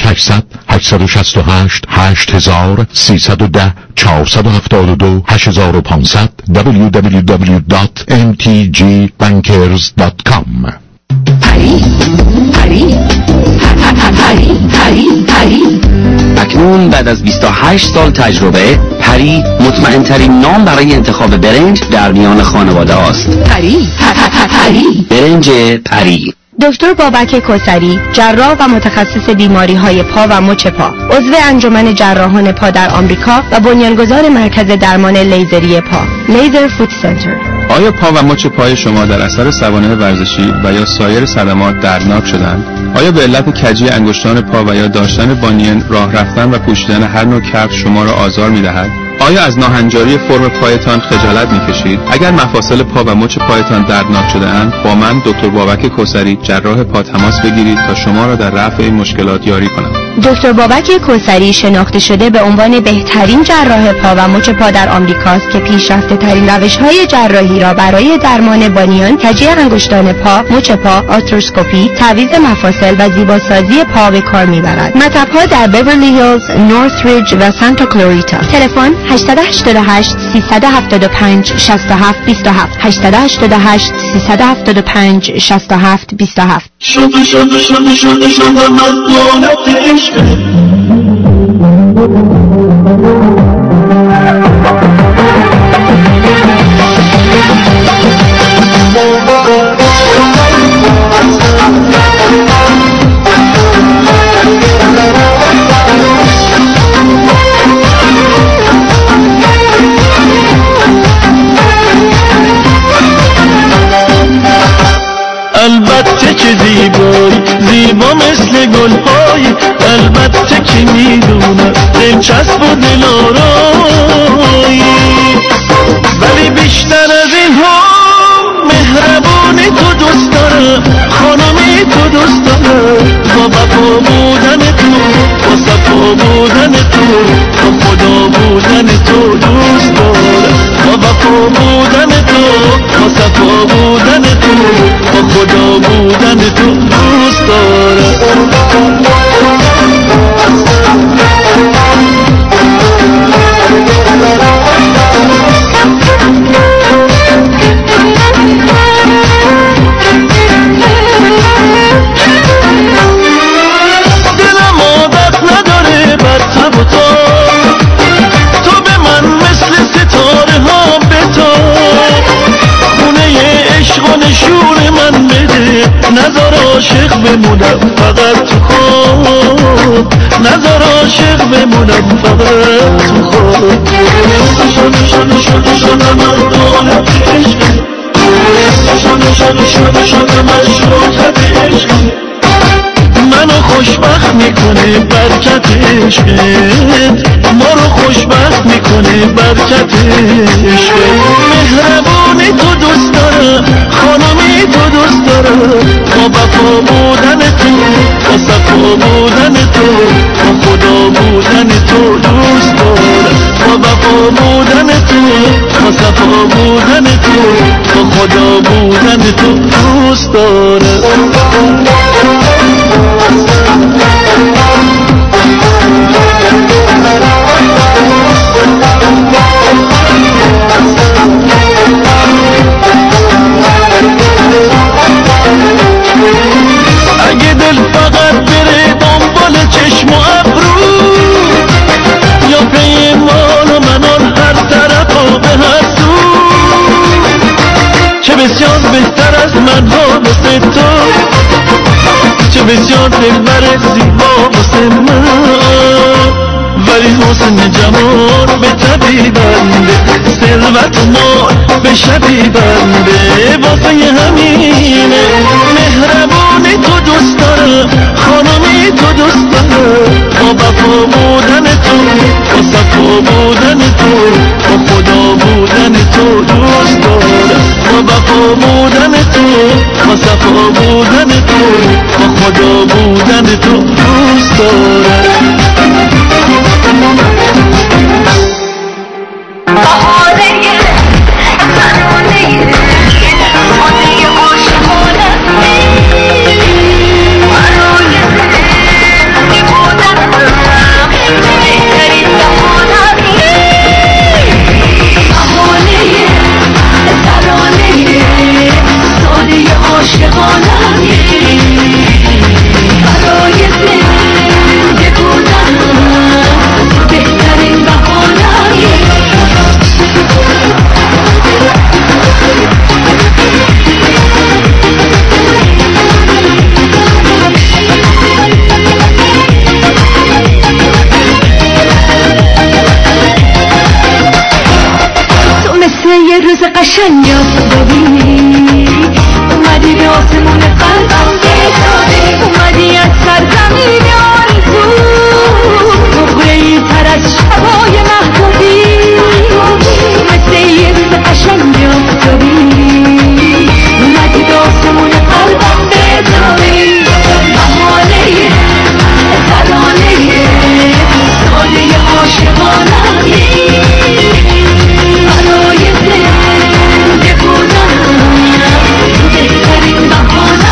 Speaker 1: 1-800-868-8000 310 472 8500 www.mtgbankers.com.
Speaker 18: پری اکنون بعد از 28 سال تجربه، پری مطمئن ترین نام برای انتخاب برنج در میان خانواده است. پری برنج پری.
Speaker 6: دکتر بابک کوثری، جراح و متخصص بیماری‌های پا و مچ پا، عضو انجمن جراحان پا در آمریکا و بنیانگذار مرکز درمان لیزری پا، لیزر فوت سنتر.
Speaker 19: آیا پا و مچ پای شما در اثر سوانح ورزشی و یا سایر صدمات دردناک شدند؟ آیا به علت کجی انگشتان پا و یا داشتن بانین، راه رفتن و پوشیدن هر نوع کفش شما را آزار می‌دهد؟ آیا از ناهنجاری فرم پایتان خجالت می‌کشید؟ اگر مفاصل پا و مچ پایتان دردناک شده‌اند، با من دکتر بابک کوثری، جراح پا تماس بگیرید تا شما را در رفع این مشکلات یاری کنم.
Speaker 6: دکتر بابک کوثری شناخته شده به عنوان بهترین جراح پا و مچ پا در آمریکاست که پیشرفته ترین روش‌های جراحی را برای درمان بانیان، کجی انگشتان پا، مچ پا، آرتروسکوپی، تعویض مفاصل و زیباسازی پا به کار می‌برد. مطب‌ها در بیورلی هیلز، نورث ریج و سانتا کلاریتا. تلفن 888 375 67 27 888 375 67 27.
Speaker 12: البته چه زیبایی، زیبا مثل گل‌های، البته که میدونم دلچسب و دلارایی، ولی بیشتر از این ها مهربونی تو دوست دارم، خانمی تو دوست دارم، با وفا بودن تو، با صفا بودن تو، با خدا بودن تو دوست دارم، با وفا بودن تو، با صفا بودن تو، با خدا بودن تو دوست دارم. دلم عادت نداره بر تب و تاب، تو به من مثل ستاره ها بتاب، خونه عشق و نشون من بده، نذار عاشق بمونم فقط تو خواب، نذار عاشق بمونم فقط تو خواب. شده مردان عشق، شده مشروطت عشق، منو خوشبخت میکنه برکت عشقت، ما رو خوشبخت میکنه برکت عشقت. مهربونی تو دوست دارم، خانمی تو دوست دارم، با وفا بودن تو، با صفا بودن تو، با خدا بودن تو دوست دارم، با وفا بودن تو، با صفا بودن تو، با خدا بودن تو دوست دارم. اگه دل فقط بره دنبال چشم و ابرو، یا پی مال و منال هر طرف و به هر سو، چه بسیار بهتر از من ها واسه تو، چه بسیار دلبر زیبا واسه من، ولی حسن جمال به طبی بنده، ثروت و مال به شبی بنده، واسه همینه مهربونی تو دوست دارم، خانمی تو دوست دارم، با وفا بودن تو، با صفا بودن تو، با خدا بودن تو دوست دارم، با وفا بودن تو، با صفا بودن تو، با خدا بودن تو دوست دارم.
Speaker 20: یه روز قشنگ ببینی، اومدی به آسمون قلبم بتابی، اومدی از سرزمین آرزو، نقره‌ای تر از شبای محبوبی، مثل یه روز قشنگ ببینی، اومدی به آسمون قلبم بتابی، بهانه ترانه ساده عاشقانه‌ای، برای زنده بودن بهترین بهانه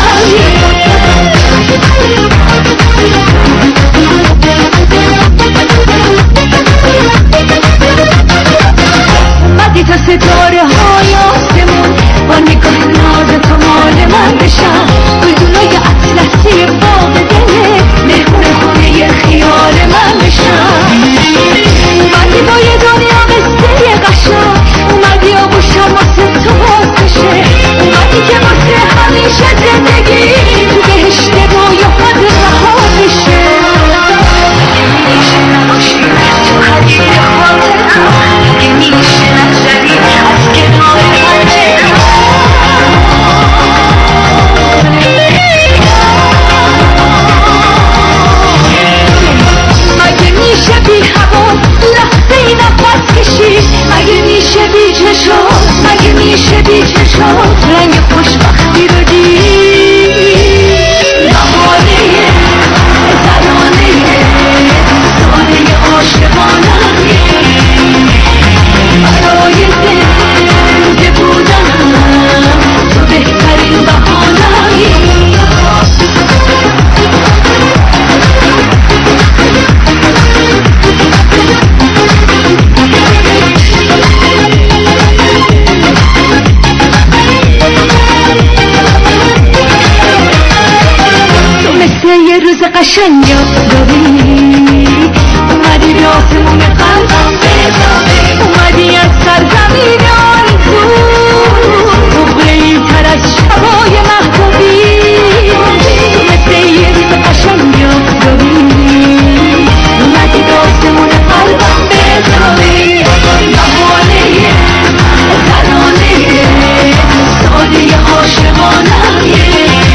Speaker 20: روز قشنگ یاد دادی، اومدی به آسمون قلبم بزنی، اومدی از سرزمین آرزو بغره‌ای تر از شبای محبوبی، مثل یه روز قشنگ یاد دادی، اومدی به آسمون قلبم بزنی. بهانه ترانه ساده عاشقانه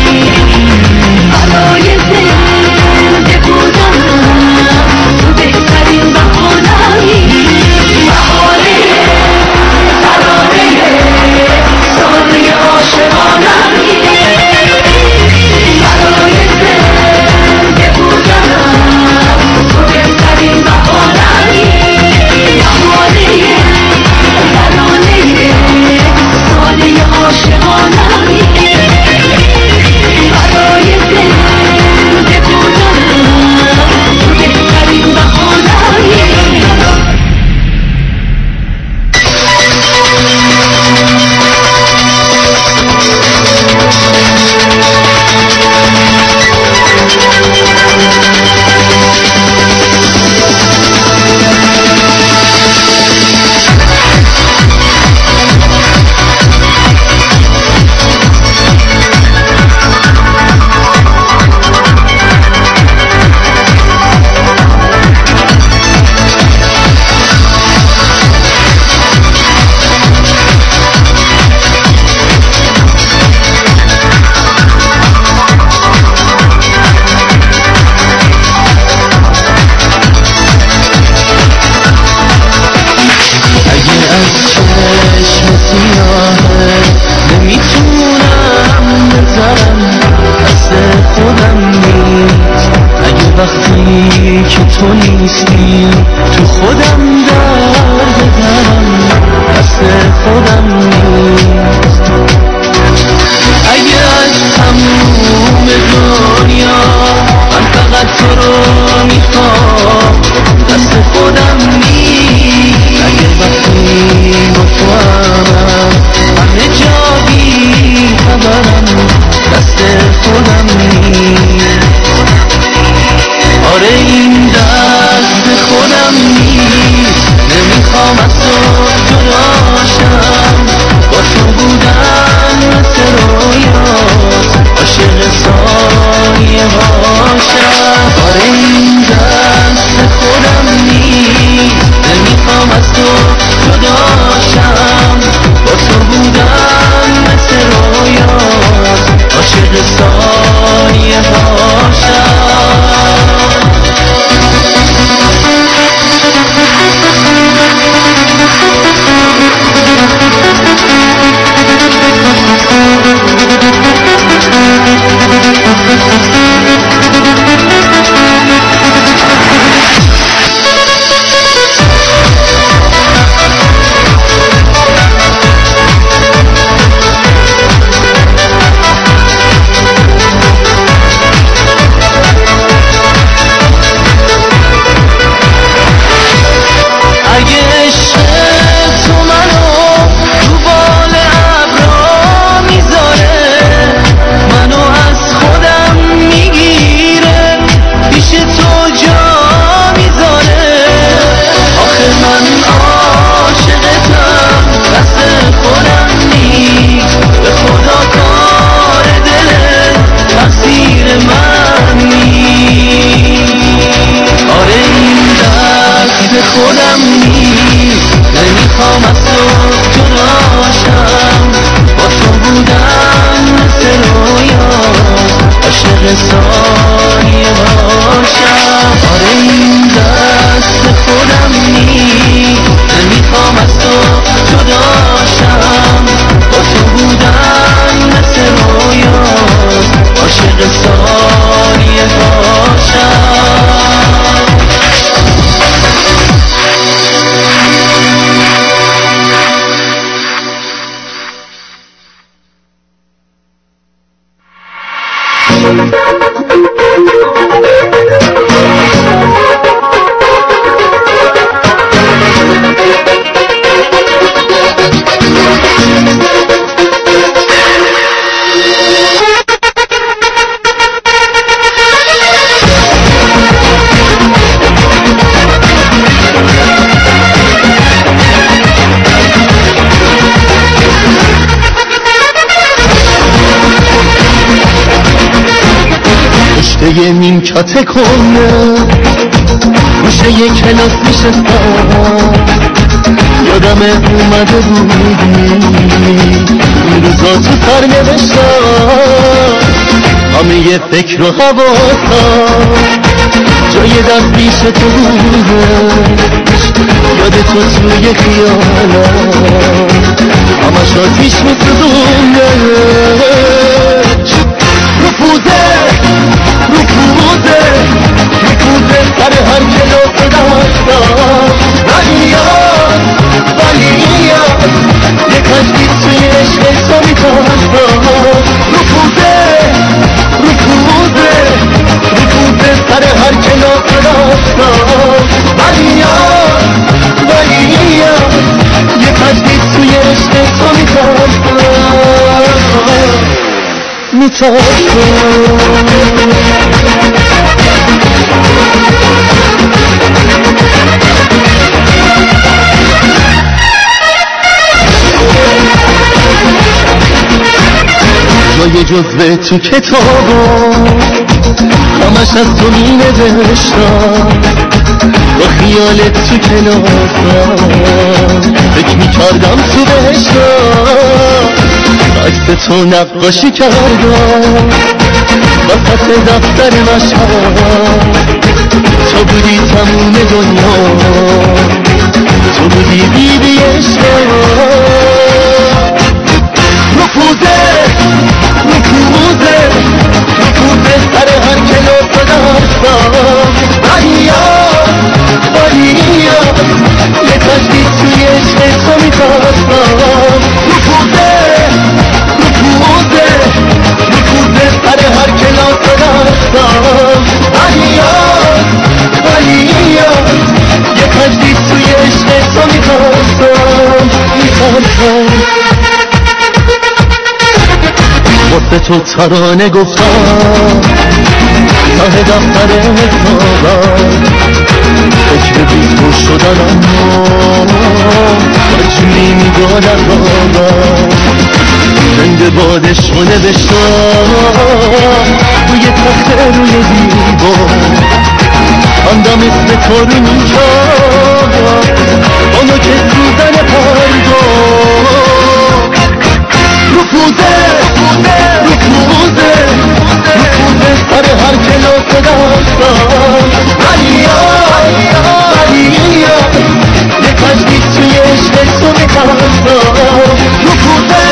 Speaker 20: برای زنده بودن تو بهترین بهانه‌ای. بهانه ترانه ساده عاشقانه برای زنده بودن تو بهترین بهانه‌ای. بهانه ترانه ساده عاشقانه برای زنده بودن تو بهترین بهانه‌ای. وقتی که تو نیستی تو خودم در بگرم، دست خودم نیست. اگه از تموم دنیا من فقط تو رو میخوام، دست خودم نیست. اگه وقتی با تو هم همه جا بی خبرم، دست خودم نیست. آره این دست خودم نیست، نمیخوام از تو جداشم، با تو بودن مثل رویاست، عاشق ثانیه هاشم. آره این دست خودم نیست، نمیخوام از تو جداشم، با تو بودن مثل رویاست، عاشق ثانیه هاشم. خودم نیست، نمیخوام از تو جداشم، با تو بودن مثل رویاست، عاشق ثانیه باشم. آره این دست خودم نیست، نمیخوام از تو جداشم، با تو بودن مثل رویاست، عاشق ثانیه باشم. نقطه نیمکت کنه گوشه یک کلاس نشستم یادم اومده بودی اون روزا تو سر نوشتم همه یه فکر و حواسم جای دست پیش تو بودش یاد تو توی خیالم همش آتیش می‌سوزوندش رفوزه سر هر کلاس دستم ولی یه کشتی توی عشق تو می‌تاختم رفوزه سر هر کلاس دستم ولی یه کشتی توی عشق تو جای جزوه تو کتابم همش از تو می نوشتم با خیالت تو کلاسم فکر می کردم تو بهشتم عکس تو نقاشی کردم وسط دفتر مشهد تو بودی تموم دنیا تو بودی بیبی عشقم رفوزه سر هر کلاس دستم ولی یه کشتی توی عشق تو می‌خواستم رفوزه سر هر کلاس دستم ولی یه کشتی توی عشق تو می‌خواستم واسه تو ترانه گفتم ته دفتر حسابم فکر بیتو شدن اما بجوری نگاه نکردم زنده بادش رو نوشتم روی تخت روی دیوار خواندم اسم تو رو میکردم با نوک سوزن پرگار رفوزه سر هر کلاس دستم ولی یه کشتی توی عشق تو می‌خواستم رفوزه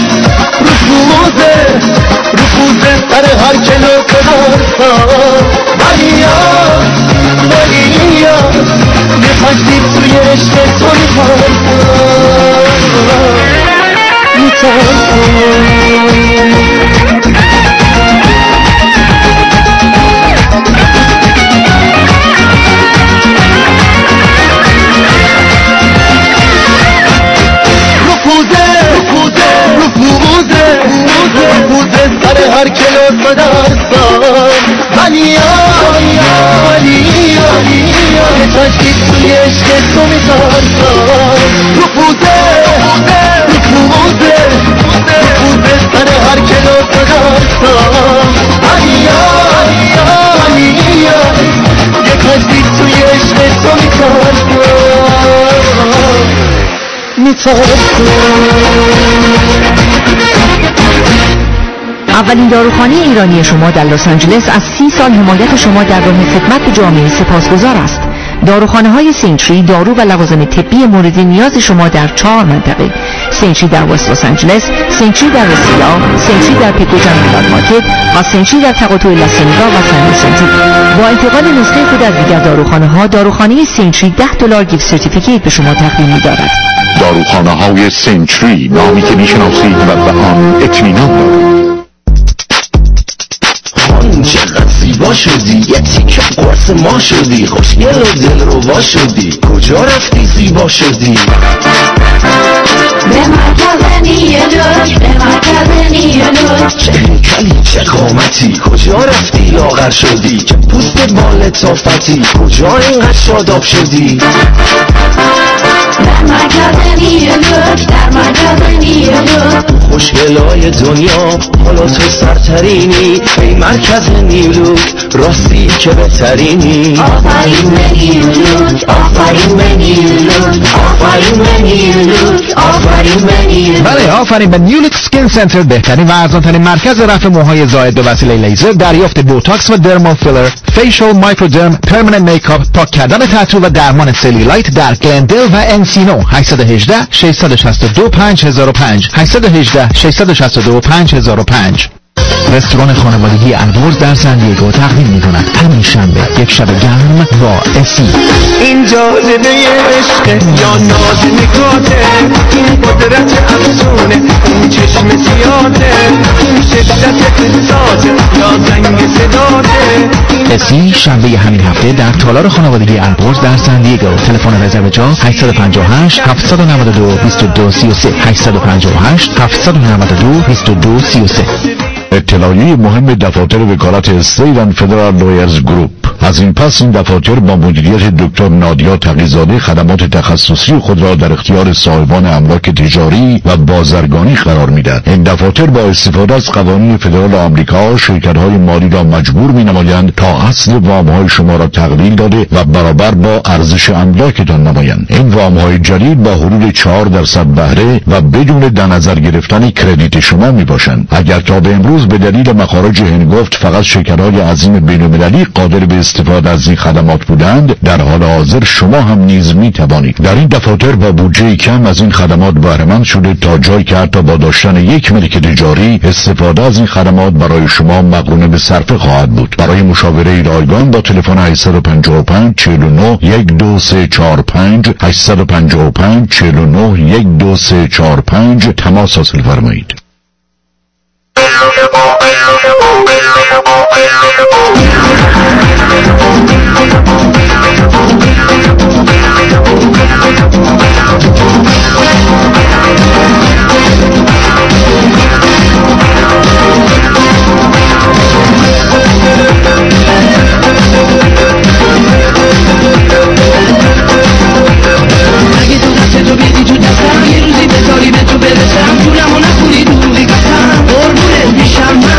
Speaker 20: سر هر کلاس دستم ولی یه کشتی توی عشق تو رفوزه سر هر کلاس دستم ولی یه کشتی توی عشق تو می‌ترسم رفوزه سر هر کلاس دستم ولی یه کشتی توی عشق تو
Speaker 5: اولین داروخانه ایرانی شما در لس آنجلس از 30 سال حمایت شما در راه خدمت به جامعه سپاسگزار است. داروخانه های سینتری دارو و لوازم طبی مورد نیاز شما در 4 منطقه: سینتری در وست لس آنجلس، سینتری در رسیلا، سینتری در پیکو جنگل مارکت و سینتری در تقاطع لاسنگا و سن سنتری. با انتقال نسخه خود از دیگر داروخانه ها، داروخانه سینتری $10 گیفت سرتیفیکیت به شما تقدیم می‌دارد.
Speaker 1: داروخانه های سینتری، نامی که میشناسید و به آن اطمینان دارید.
Speaker 12: چقدر زیبا شدی، یه تیکه قرص ما شدی، خوشگل و دل رو وا شدی، کجا رفتی زیبا شدی؟ به مرکز نیه داشت، به مرکز مرکز نیلوک. چه هیکلی چه قامتی، کجا رفتی لاغر شدی، که پوست بالت صافتی، کجا اینقدر شاداب شدی؟ در مرکز نیلوک، در مرکز نیلوک. خوشگلای دنیا حالا تو سرترینی، ای مرکز نیلوک راستی که بهترینی. آفرین به نیلوک، آفرین به نیلوک، آفرین به نیلوک، آفرین به نیلوک.
Speaker 7: بله، آفرین به نیولوک سکین سنتر، بهترین و ارزان‌ترین مرکز رفع موهای زائد به وسیله لیزر، دریافت بوتاکس و درمال فیلر، فیشل، مایکرودرم، پرمننت میکاپ، پاک کردن تتو و درمان سلیولایت در گلندل و انسینو. 818 662 5005 818 662 5005. رستوران خانوادگی البرز در سن دیگو تقدیم می‌کند همین شنبه یک شب گرم با اسی.
Speaker 20: این جاذبه عشق یا ناز نگاته، این قدرت افسونه، این چشم سیاته، این شدت احساسه یا زنگ صداته.
Speaker 7: اسی شنبه همین هفته در تالار خانوادگی البرز در سن دیگو. تلفن رزرو جا 858 792 2233 858 792 2233.
Speaker 1: اطلاعیه مهم دفاتر وکالت استیت اند فدرال لویرز گروپ. از این پس این دفاتر با مدیریت دکتر نادیا تقی‌زاده خدمات تخصصی خود را در اختیار صاحبان املاک تجاری و بازرگانی قرار می‌دهد. این دفاتر با استفاده از قوانین فدرال آمریکا شرکت‌های مالی را مجبور می‌نمایند تا اصل وام‌های شما را تقلیل داده و برابر با ارزش املاکتان نمایند. این وام‌های جدید با حدود 4% بهره و بدون در نظر گرفتن کردیت شما میباشند. اگر تا به امروز به دلیل مخارج هنگفت فقط شرکت‌های عظیم بین‌المللی قادر به استفاده از این خدمات بودند، در حال حاضر شما هم نیز میتوانید در این دفاتر با بودجه کم از این خدمات بهره مند شده تا جایی که حتی با داشتن یک ملک تجاری استفاده از این خدمات برای شما مقرون به صرفه خواهد بود. برای مشاوره رایگان با تلفن 855 49 12345 855 49 12345 تماس حاصل فرمایید.
Speaker 20: اگه تو دست تو بیدی تو دستم، یه روزی بذاری به تو برسم، جونمو نخوری دوری قسم، قربونت میشم من.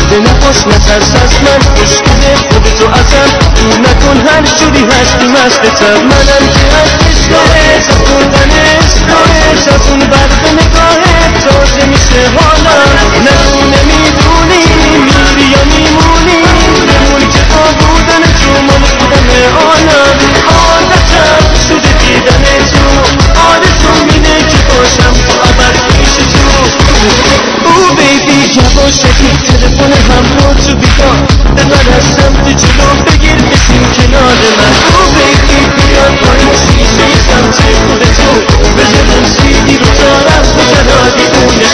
Speaker 20: شده نباش نترس از من مشکل خودتو ازم دور نکن هر جوری هستی مستتم منم که از عشقت از خوردن عشقت از اون برق نگاهت تازه میشه حالم نه نمیدونی میری یا میمونی بمون که با بودن تو مال خودم عالم عادتم شده دیدن تو آرزوم اینه که باشم تو ابد پیش تو او بیبی یواشکی تلفن همراه تو بیدار ببر از سمت جلو بگیر بشین کنار من او بیبی بیاد پایین شیشه سمت خودتو بزنم سیدی رو دارم کجا دیوونه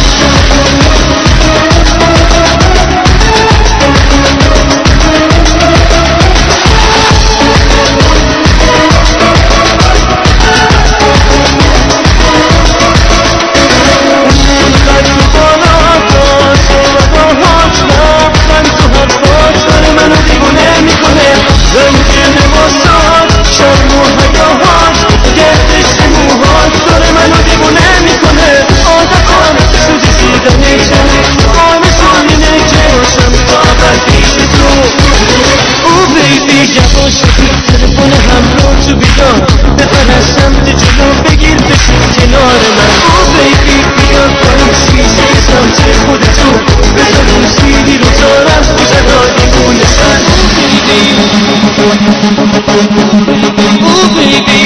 Speaker 20: تلفن همراه تو بیدار ببر از سمت جلو بگیر بشین کنار من او بیبی بیاد پایین شیشه سمت خودتو بزن اون سیدی رو دارم کجا دیوونه من او بیبی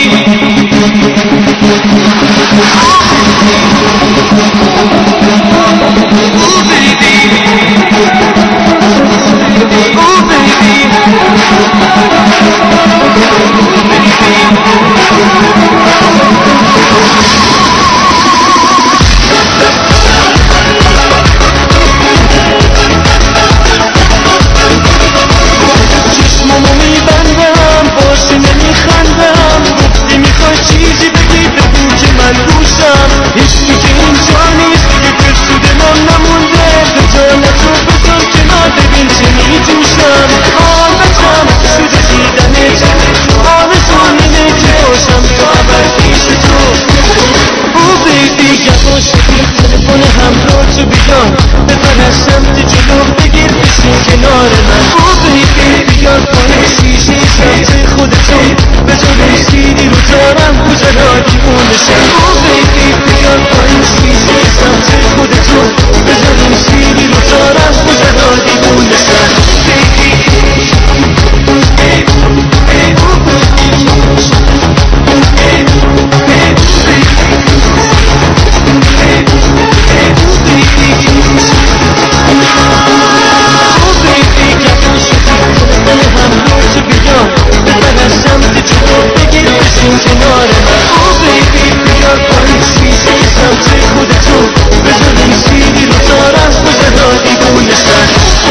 Speaker 20: چشمامو میبندم باشه نمیخندم گفتی میخوای چیزی بگی بگو که من گوشم هیچی که اینجا نیست دیگه فرسوده من نمونده به جانتو بذار کنار ببین چه میجوشم عادتم شده دیدنت آرزوم اینه که باشم تو ابد پیش تو او بیبی یواشکی تلفن همراه تو بیدار ببر از سمت جلو بگیر بشین کنار من او بیبی بیار پایین شیشه سمت خودتو بذار اون سیدی رو دارم کجا دیوونشم او بیبی بیار پایین شیشه سمت خودتو بذار اون سیدی رو دارم کجا دیوونشم کنار من او بیبی بیار پایین شیشه سمت خودتو بزن این سیدی رو دارم کجا دیوونشم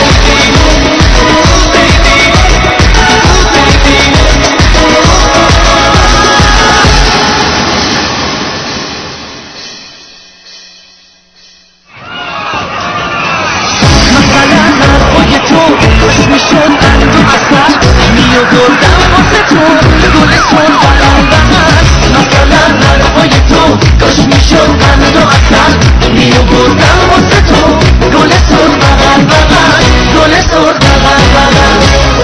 Speaker 20: مثلا حرفای تو خوش میشد قند و اصل میآوردم واسه تو گل سرخ مثلا حرفای تو کاش میشد قند و اصل میآوردم واسه تو گل سرخ بغل بغل گل سرخ بغل بغل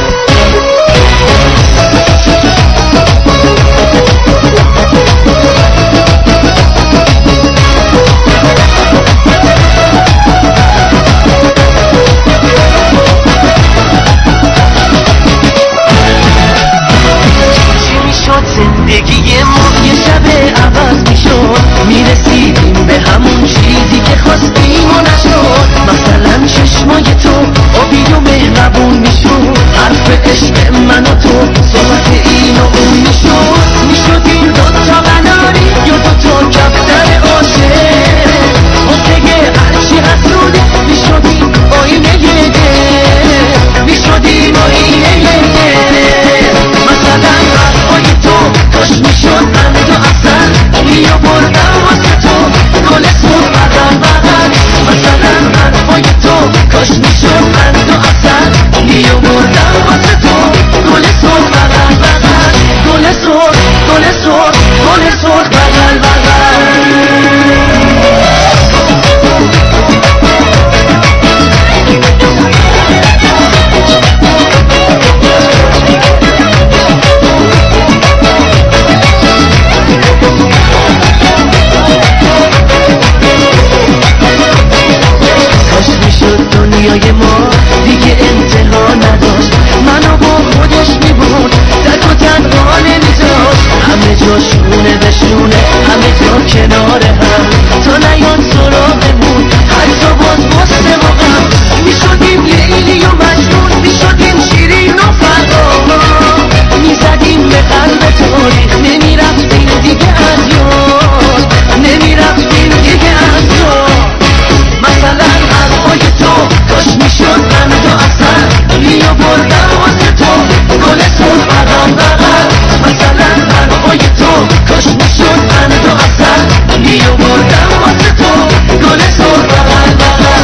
Speaker 20: زندگی ما یه شب عوض میشد میرسیدیم به همون چیزی که خواستیم و نشد مثلا چشمای تو آبی و مهربون میشد حرف عشق من و تو صحبت این و اون میشدیم دوتا قناری یا دوتا کفتر عاشق حسگه هرچی حسوده میشدیم آینه یه دل میشدیم آینه یه دل مثلا حرفای تو کاش میشد قند و اصل میآوردم واسه تو گل سرخ بغل بغل مثلا حرفای تو کاش میشد قند و اصل میآوردم واسه تو گل سرخ بغل بغل گل سرخ گل سرخ گل سرخ بغل بغل میشد قند و اصل بیا بردم واسه تو گل سر بغل بغل مثلا حرفای تو کاش میشد قند و اصل بیا بردم واسه تو گل سر بغل بغل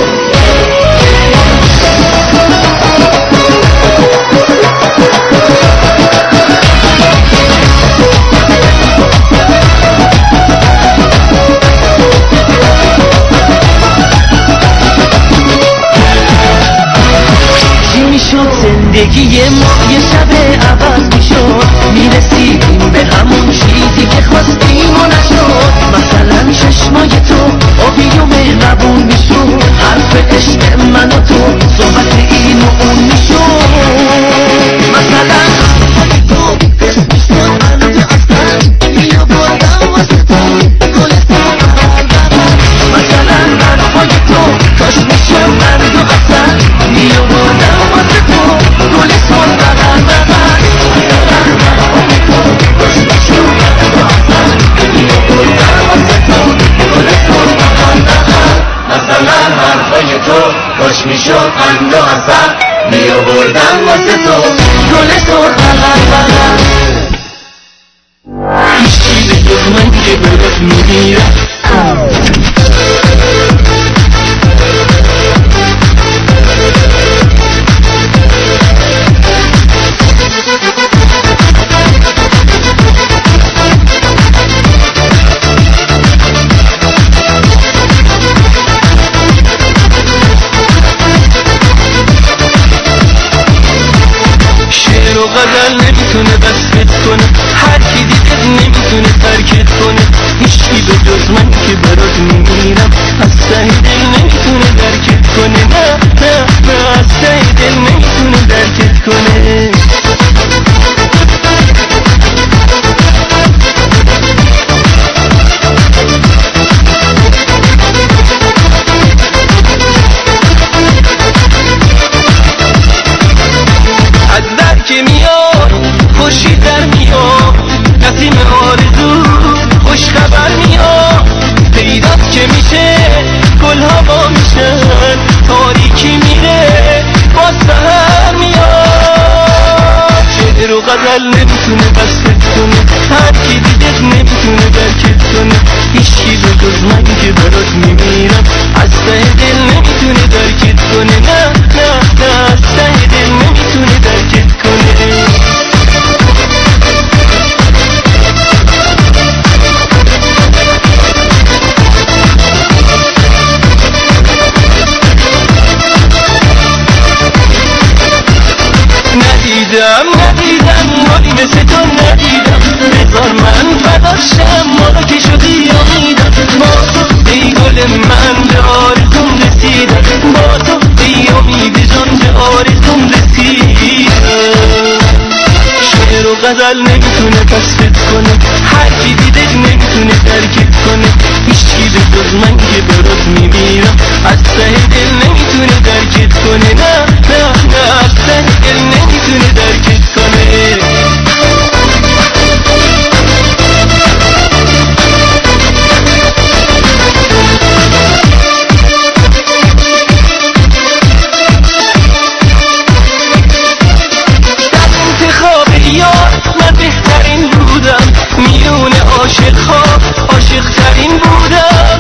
Speaker 20: زندگی ما یه شب عوض میشد میرسیدیم به همون چیزی که خواستیم و نشد مثلا چشمای تو آبی و مهربون میشد حرف عشق من و تو صحبت این و اون میشد مثلا حرفای تو قسم میشد من و تو اصلا بیا بردم واسه تو گل سر بغل بغل مثلا حرفای تو کاش میشد من و تو اصلا بیا بردم واسه تو گل سر بغل بغل مثلا حرفای تو کاش میشد قند و عسل میآوردم واسه تو گل سر بغل بغل هیچ چیز جز من که برات میمیرم غزل نمیتونه بسکت کنه هر کی دیگه نمیتونه ترکت کنه هیچکی به جز من که برات میمیرم از ته دل نمیتونه درکت کنه نه نه نه از ته دل نمیتونه درکت کنه که میاد خوشی در میاد نسیم آرزو خوش خبر میاد پیدات که میشه گلها با میشن تاریکی میره باز سحر میاد شعر و غزل نمیتونه بسکت کنه هر کی دیگه نمیتونه درکت کنه هیچکی به جز من که برات میمیرم از ته دل نمیتونه درکت کنه نه نه نه از ته دل نمیتونه درکت کنه ندیدم مالی مثل تو ندیدم بذار من فداشم ما که شدی امیدم با تو ای گل من به آرزوم رسیدم با تو ای امید جان به آرزوم رسیدم شعر و غزل نمیتونه بسکت کنه هر کی دیده نمیتونه درکت کنه هیچکی به جز من که برات میمیرم از ته دل نمیتونه درکت کنه نه نه نه از ته دل نمیتونه درکت کنه میون عاشق ها عاشق ترین بودم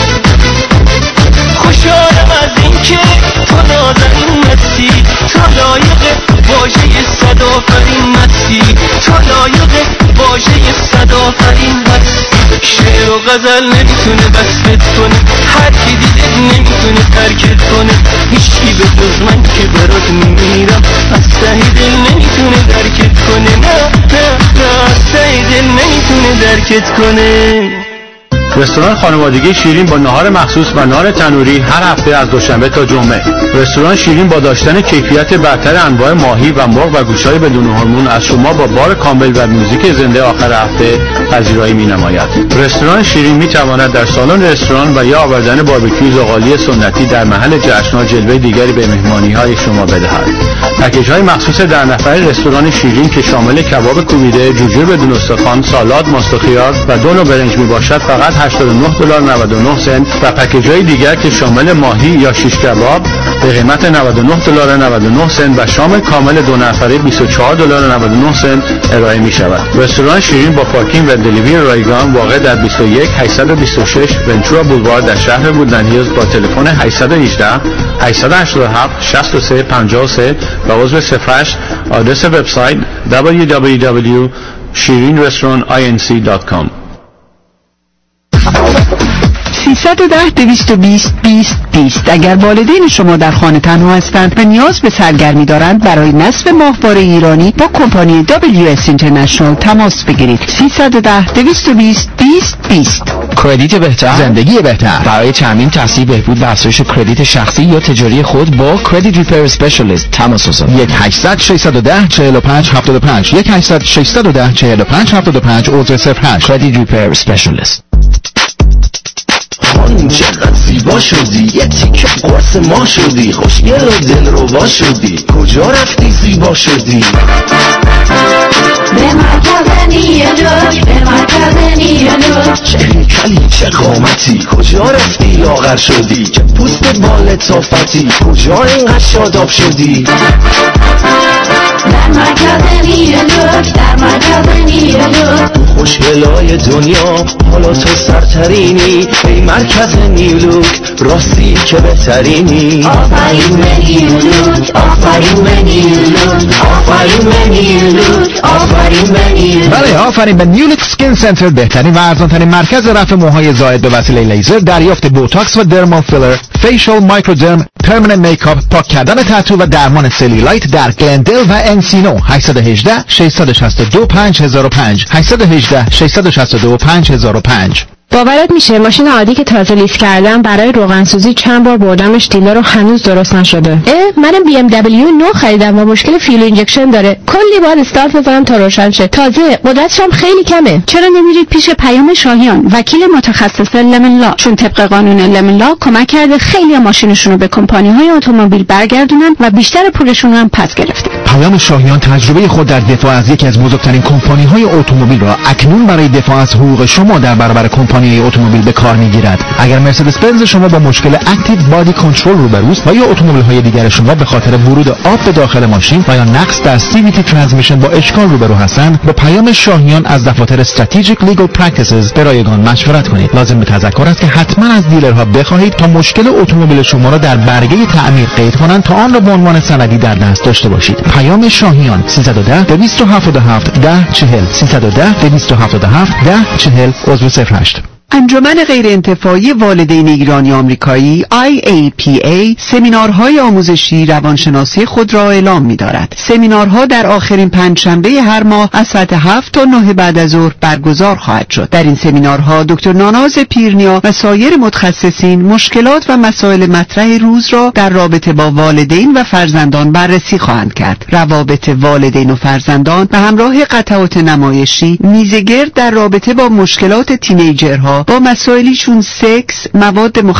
Speaker 20: خوشحالم از این که تو نازنین مستی تو لایق واژه صدآفرین مستی تو لایق واژه صدآفرین مستی شعر و غزل نمیتونه بسکت کنه هر کی دیده نمیتونه ترکت کنه هیچکی به جز من که برات میمیرم از ته دل نمیتونه درکت کنه نه نه نه از ته دل نمیتونه درکت کنه
Speaker 21: رستوران خانوادگی شیرین با نهار مخصوص و نان تنوری هر هفته از دوشنبه تا جمعه. رستوران شیرین با داشتن کیفیت برتر انواع ماهی و مرغ و گوشت‌های بدون هورمون از شما با بار کامل و موزیک زنده آخر هفته پذیرایی می‌نماید. رستوران شیرین می‌تواند در سالن رستوران و یا آوردن باربیکیو زغالی سنتی در محل جشن‌ها جلوه دیگری به مهمانی‌های شما بدهد. پکیج‌های مخصوص در نفره رستوران شیرین که شامل کباب کوبیده، جوجه بدون استخوان، سالاد، ماست و خیار و دو نوع برنج میباشد فقط $89.99 و پکیج‌های دیگر که شامل ماهی یا شیش کباب به قیمت $99.99 و شام کامل 2 نفره $24.99 ارائه می شود. رستوران شیرین با پارکینگ و دلیوری رایگان واقع در 21826 ونچورا بولوار در شهر وودلند هیلز با تلفن 818 887 6353 و عضو 08. آدرس وبسایت www.shirinrestaurantinc.com.
Speaker 8: 310-220-20-20. اگر والدین شما در خانه تنها هستند و نیاز به سرگرمی دارند، برای نصب ماهواره ایرانی با کمپانی WS اینترنشنال تماس بگیرید. 310-220-20-20.
Speaker 7: کردیت بهتر، زندگی بهتر. برای تامین تحصیل، بهبود و افزایش کردیت شخصی یا تجاری خود با کردیت ریپیر اسپشیالیست تماس بگیرید. 1-800-610-4575 1-800-610-4575 عضو 08. کردیت ریپیر اسپشیالیست.
Speaker 12: خانم چقدر زیبا شدی، یه تیکه قرص ما شدی، خوشگل و دلربا شدی، کجا رفتی زیبا شدی؟
Speaker 22: به مرکز نیلوک، به مرکز نیلوک.
Speaker 12: چه هیکلی چه قامتی، کجا رفتی لاغر شدی، که پوست بال تافتی، کجا اینقدر شاداب شدی؟
Speaker 22: در مرکز نیلوک، در مرکز نیلوک.
Speaker 12: خوشگلای دنیا حالا تو سرترینی، ای مرکز نیلوک راستی که بهترینی.
Speaker 22: آفرین به نیلوک، آفرین به نیلوک، آفرین به نیلوک، آفرین به نیلوک.
Speaker 7: بله، آفرین به نیولوک سکین سنتر، بهترین و ارزان‌ترین مرکز رفع موهای زائد به وسیله لیزر، دریافت بوتاکس و درمال فیلر، فیشال مایکرودرم، پرمننت میکاپ، پاک کردن تتو و درمان سلیولایت در گلندل و انسینو. 818-662-5005 818-662-5005.
Speaker 6: باورت میشه ماشین عادی که تازه لیز کردم برای روغنسوزی چند بار بردمش دیلر رو هنوز درست نشده. منم BMW 9 خریدم و مشکل فیول اینجکشن داره. کلی بار استارت بزنم تا روشن شه. تازه قدرتش هم خیلی کمه.
Speaker 23: چرا نمیرید پیش پیام شاهیان، وکیل متخصص لمن لا؟ چون طبق قانون لمن لا کمک کرده خیلی ماشینشون رو به کمپانی‌های اتومبیل برگردونن و بیشتر پولشون رو هم پس گرفته.
Speaker 7: پیام شاهیان تجربه خود در دفاع از یکی از بزرگترین کمپانی‌های اتومبیل را اکنون برای دفاع از حقوق شما در برابر کمپانی اتومبیل به کار میگیرد. اگر مرسدس بنز شما با مشکل اکتیو بادی کنترل روبروست و یا اتومبیل‌های دیگر شما به خاطر ورود آب به داخل ماشین و یا نقص در CVT ترانسمیشن با اشکال روبرو هستند، با پیام شاهیان از دفاتر استراتژیک لیگل پرکتیسز به رایگان مشورت کنید. لازم به تذکر است که حتما از دیلرها بخواهید تا مشکل اتومبیل شما را در برگه تعمیر قید کنند تا آن را به عنوان سندی در دست داشته باشید. پیام شاهیان 310-277-1040 310-277-1040 عضو 08.
Speaker 8: انجمن غیر انتفاعی والدین ایرانی آمریکایی IAPA سمینارهای آموزشی روانشناسی خود را اعلام می‌دارد. سمینارها در آخرین پنجشنبه هر ماه از ساعت 7 تا 9 بعد از ظهر برگزار خواهد شد. در این سمینارها دکتر ناناز پیرنیا و سایر متخصصین مشکلات و مسائل مطرح روز را در رابطه با والدین و فرزندان بررسی خواهند کرد. روابط والدین و فرزندان به همراه قطعات نمایشی، میزگرد در رابطه با مشکلات تینیجرها با مسائلی چون سکس، مواد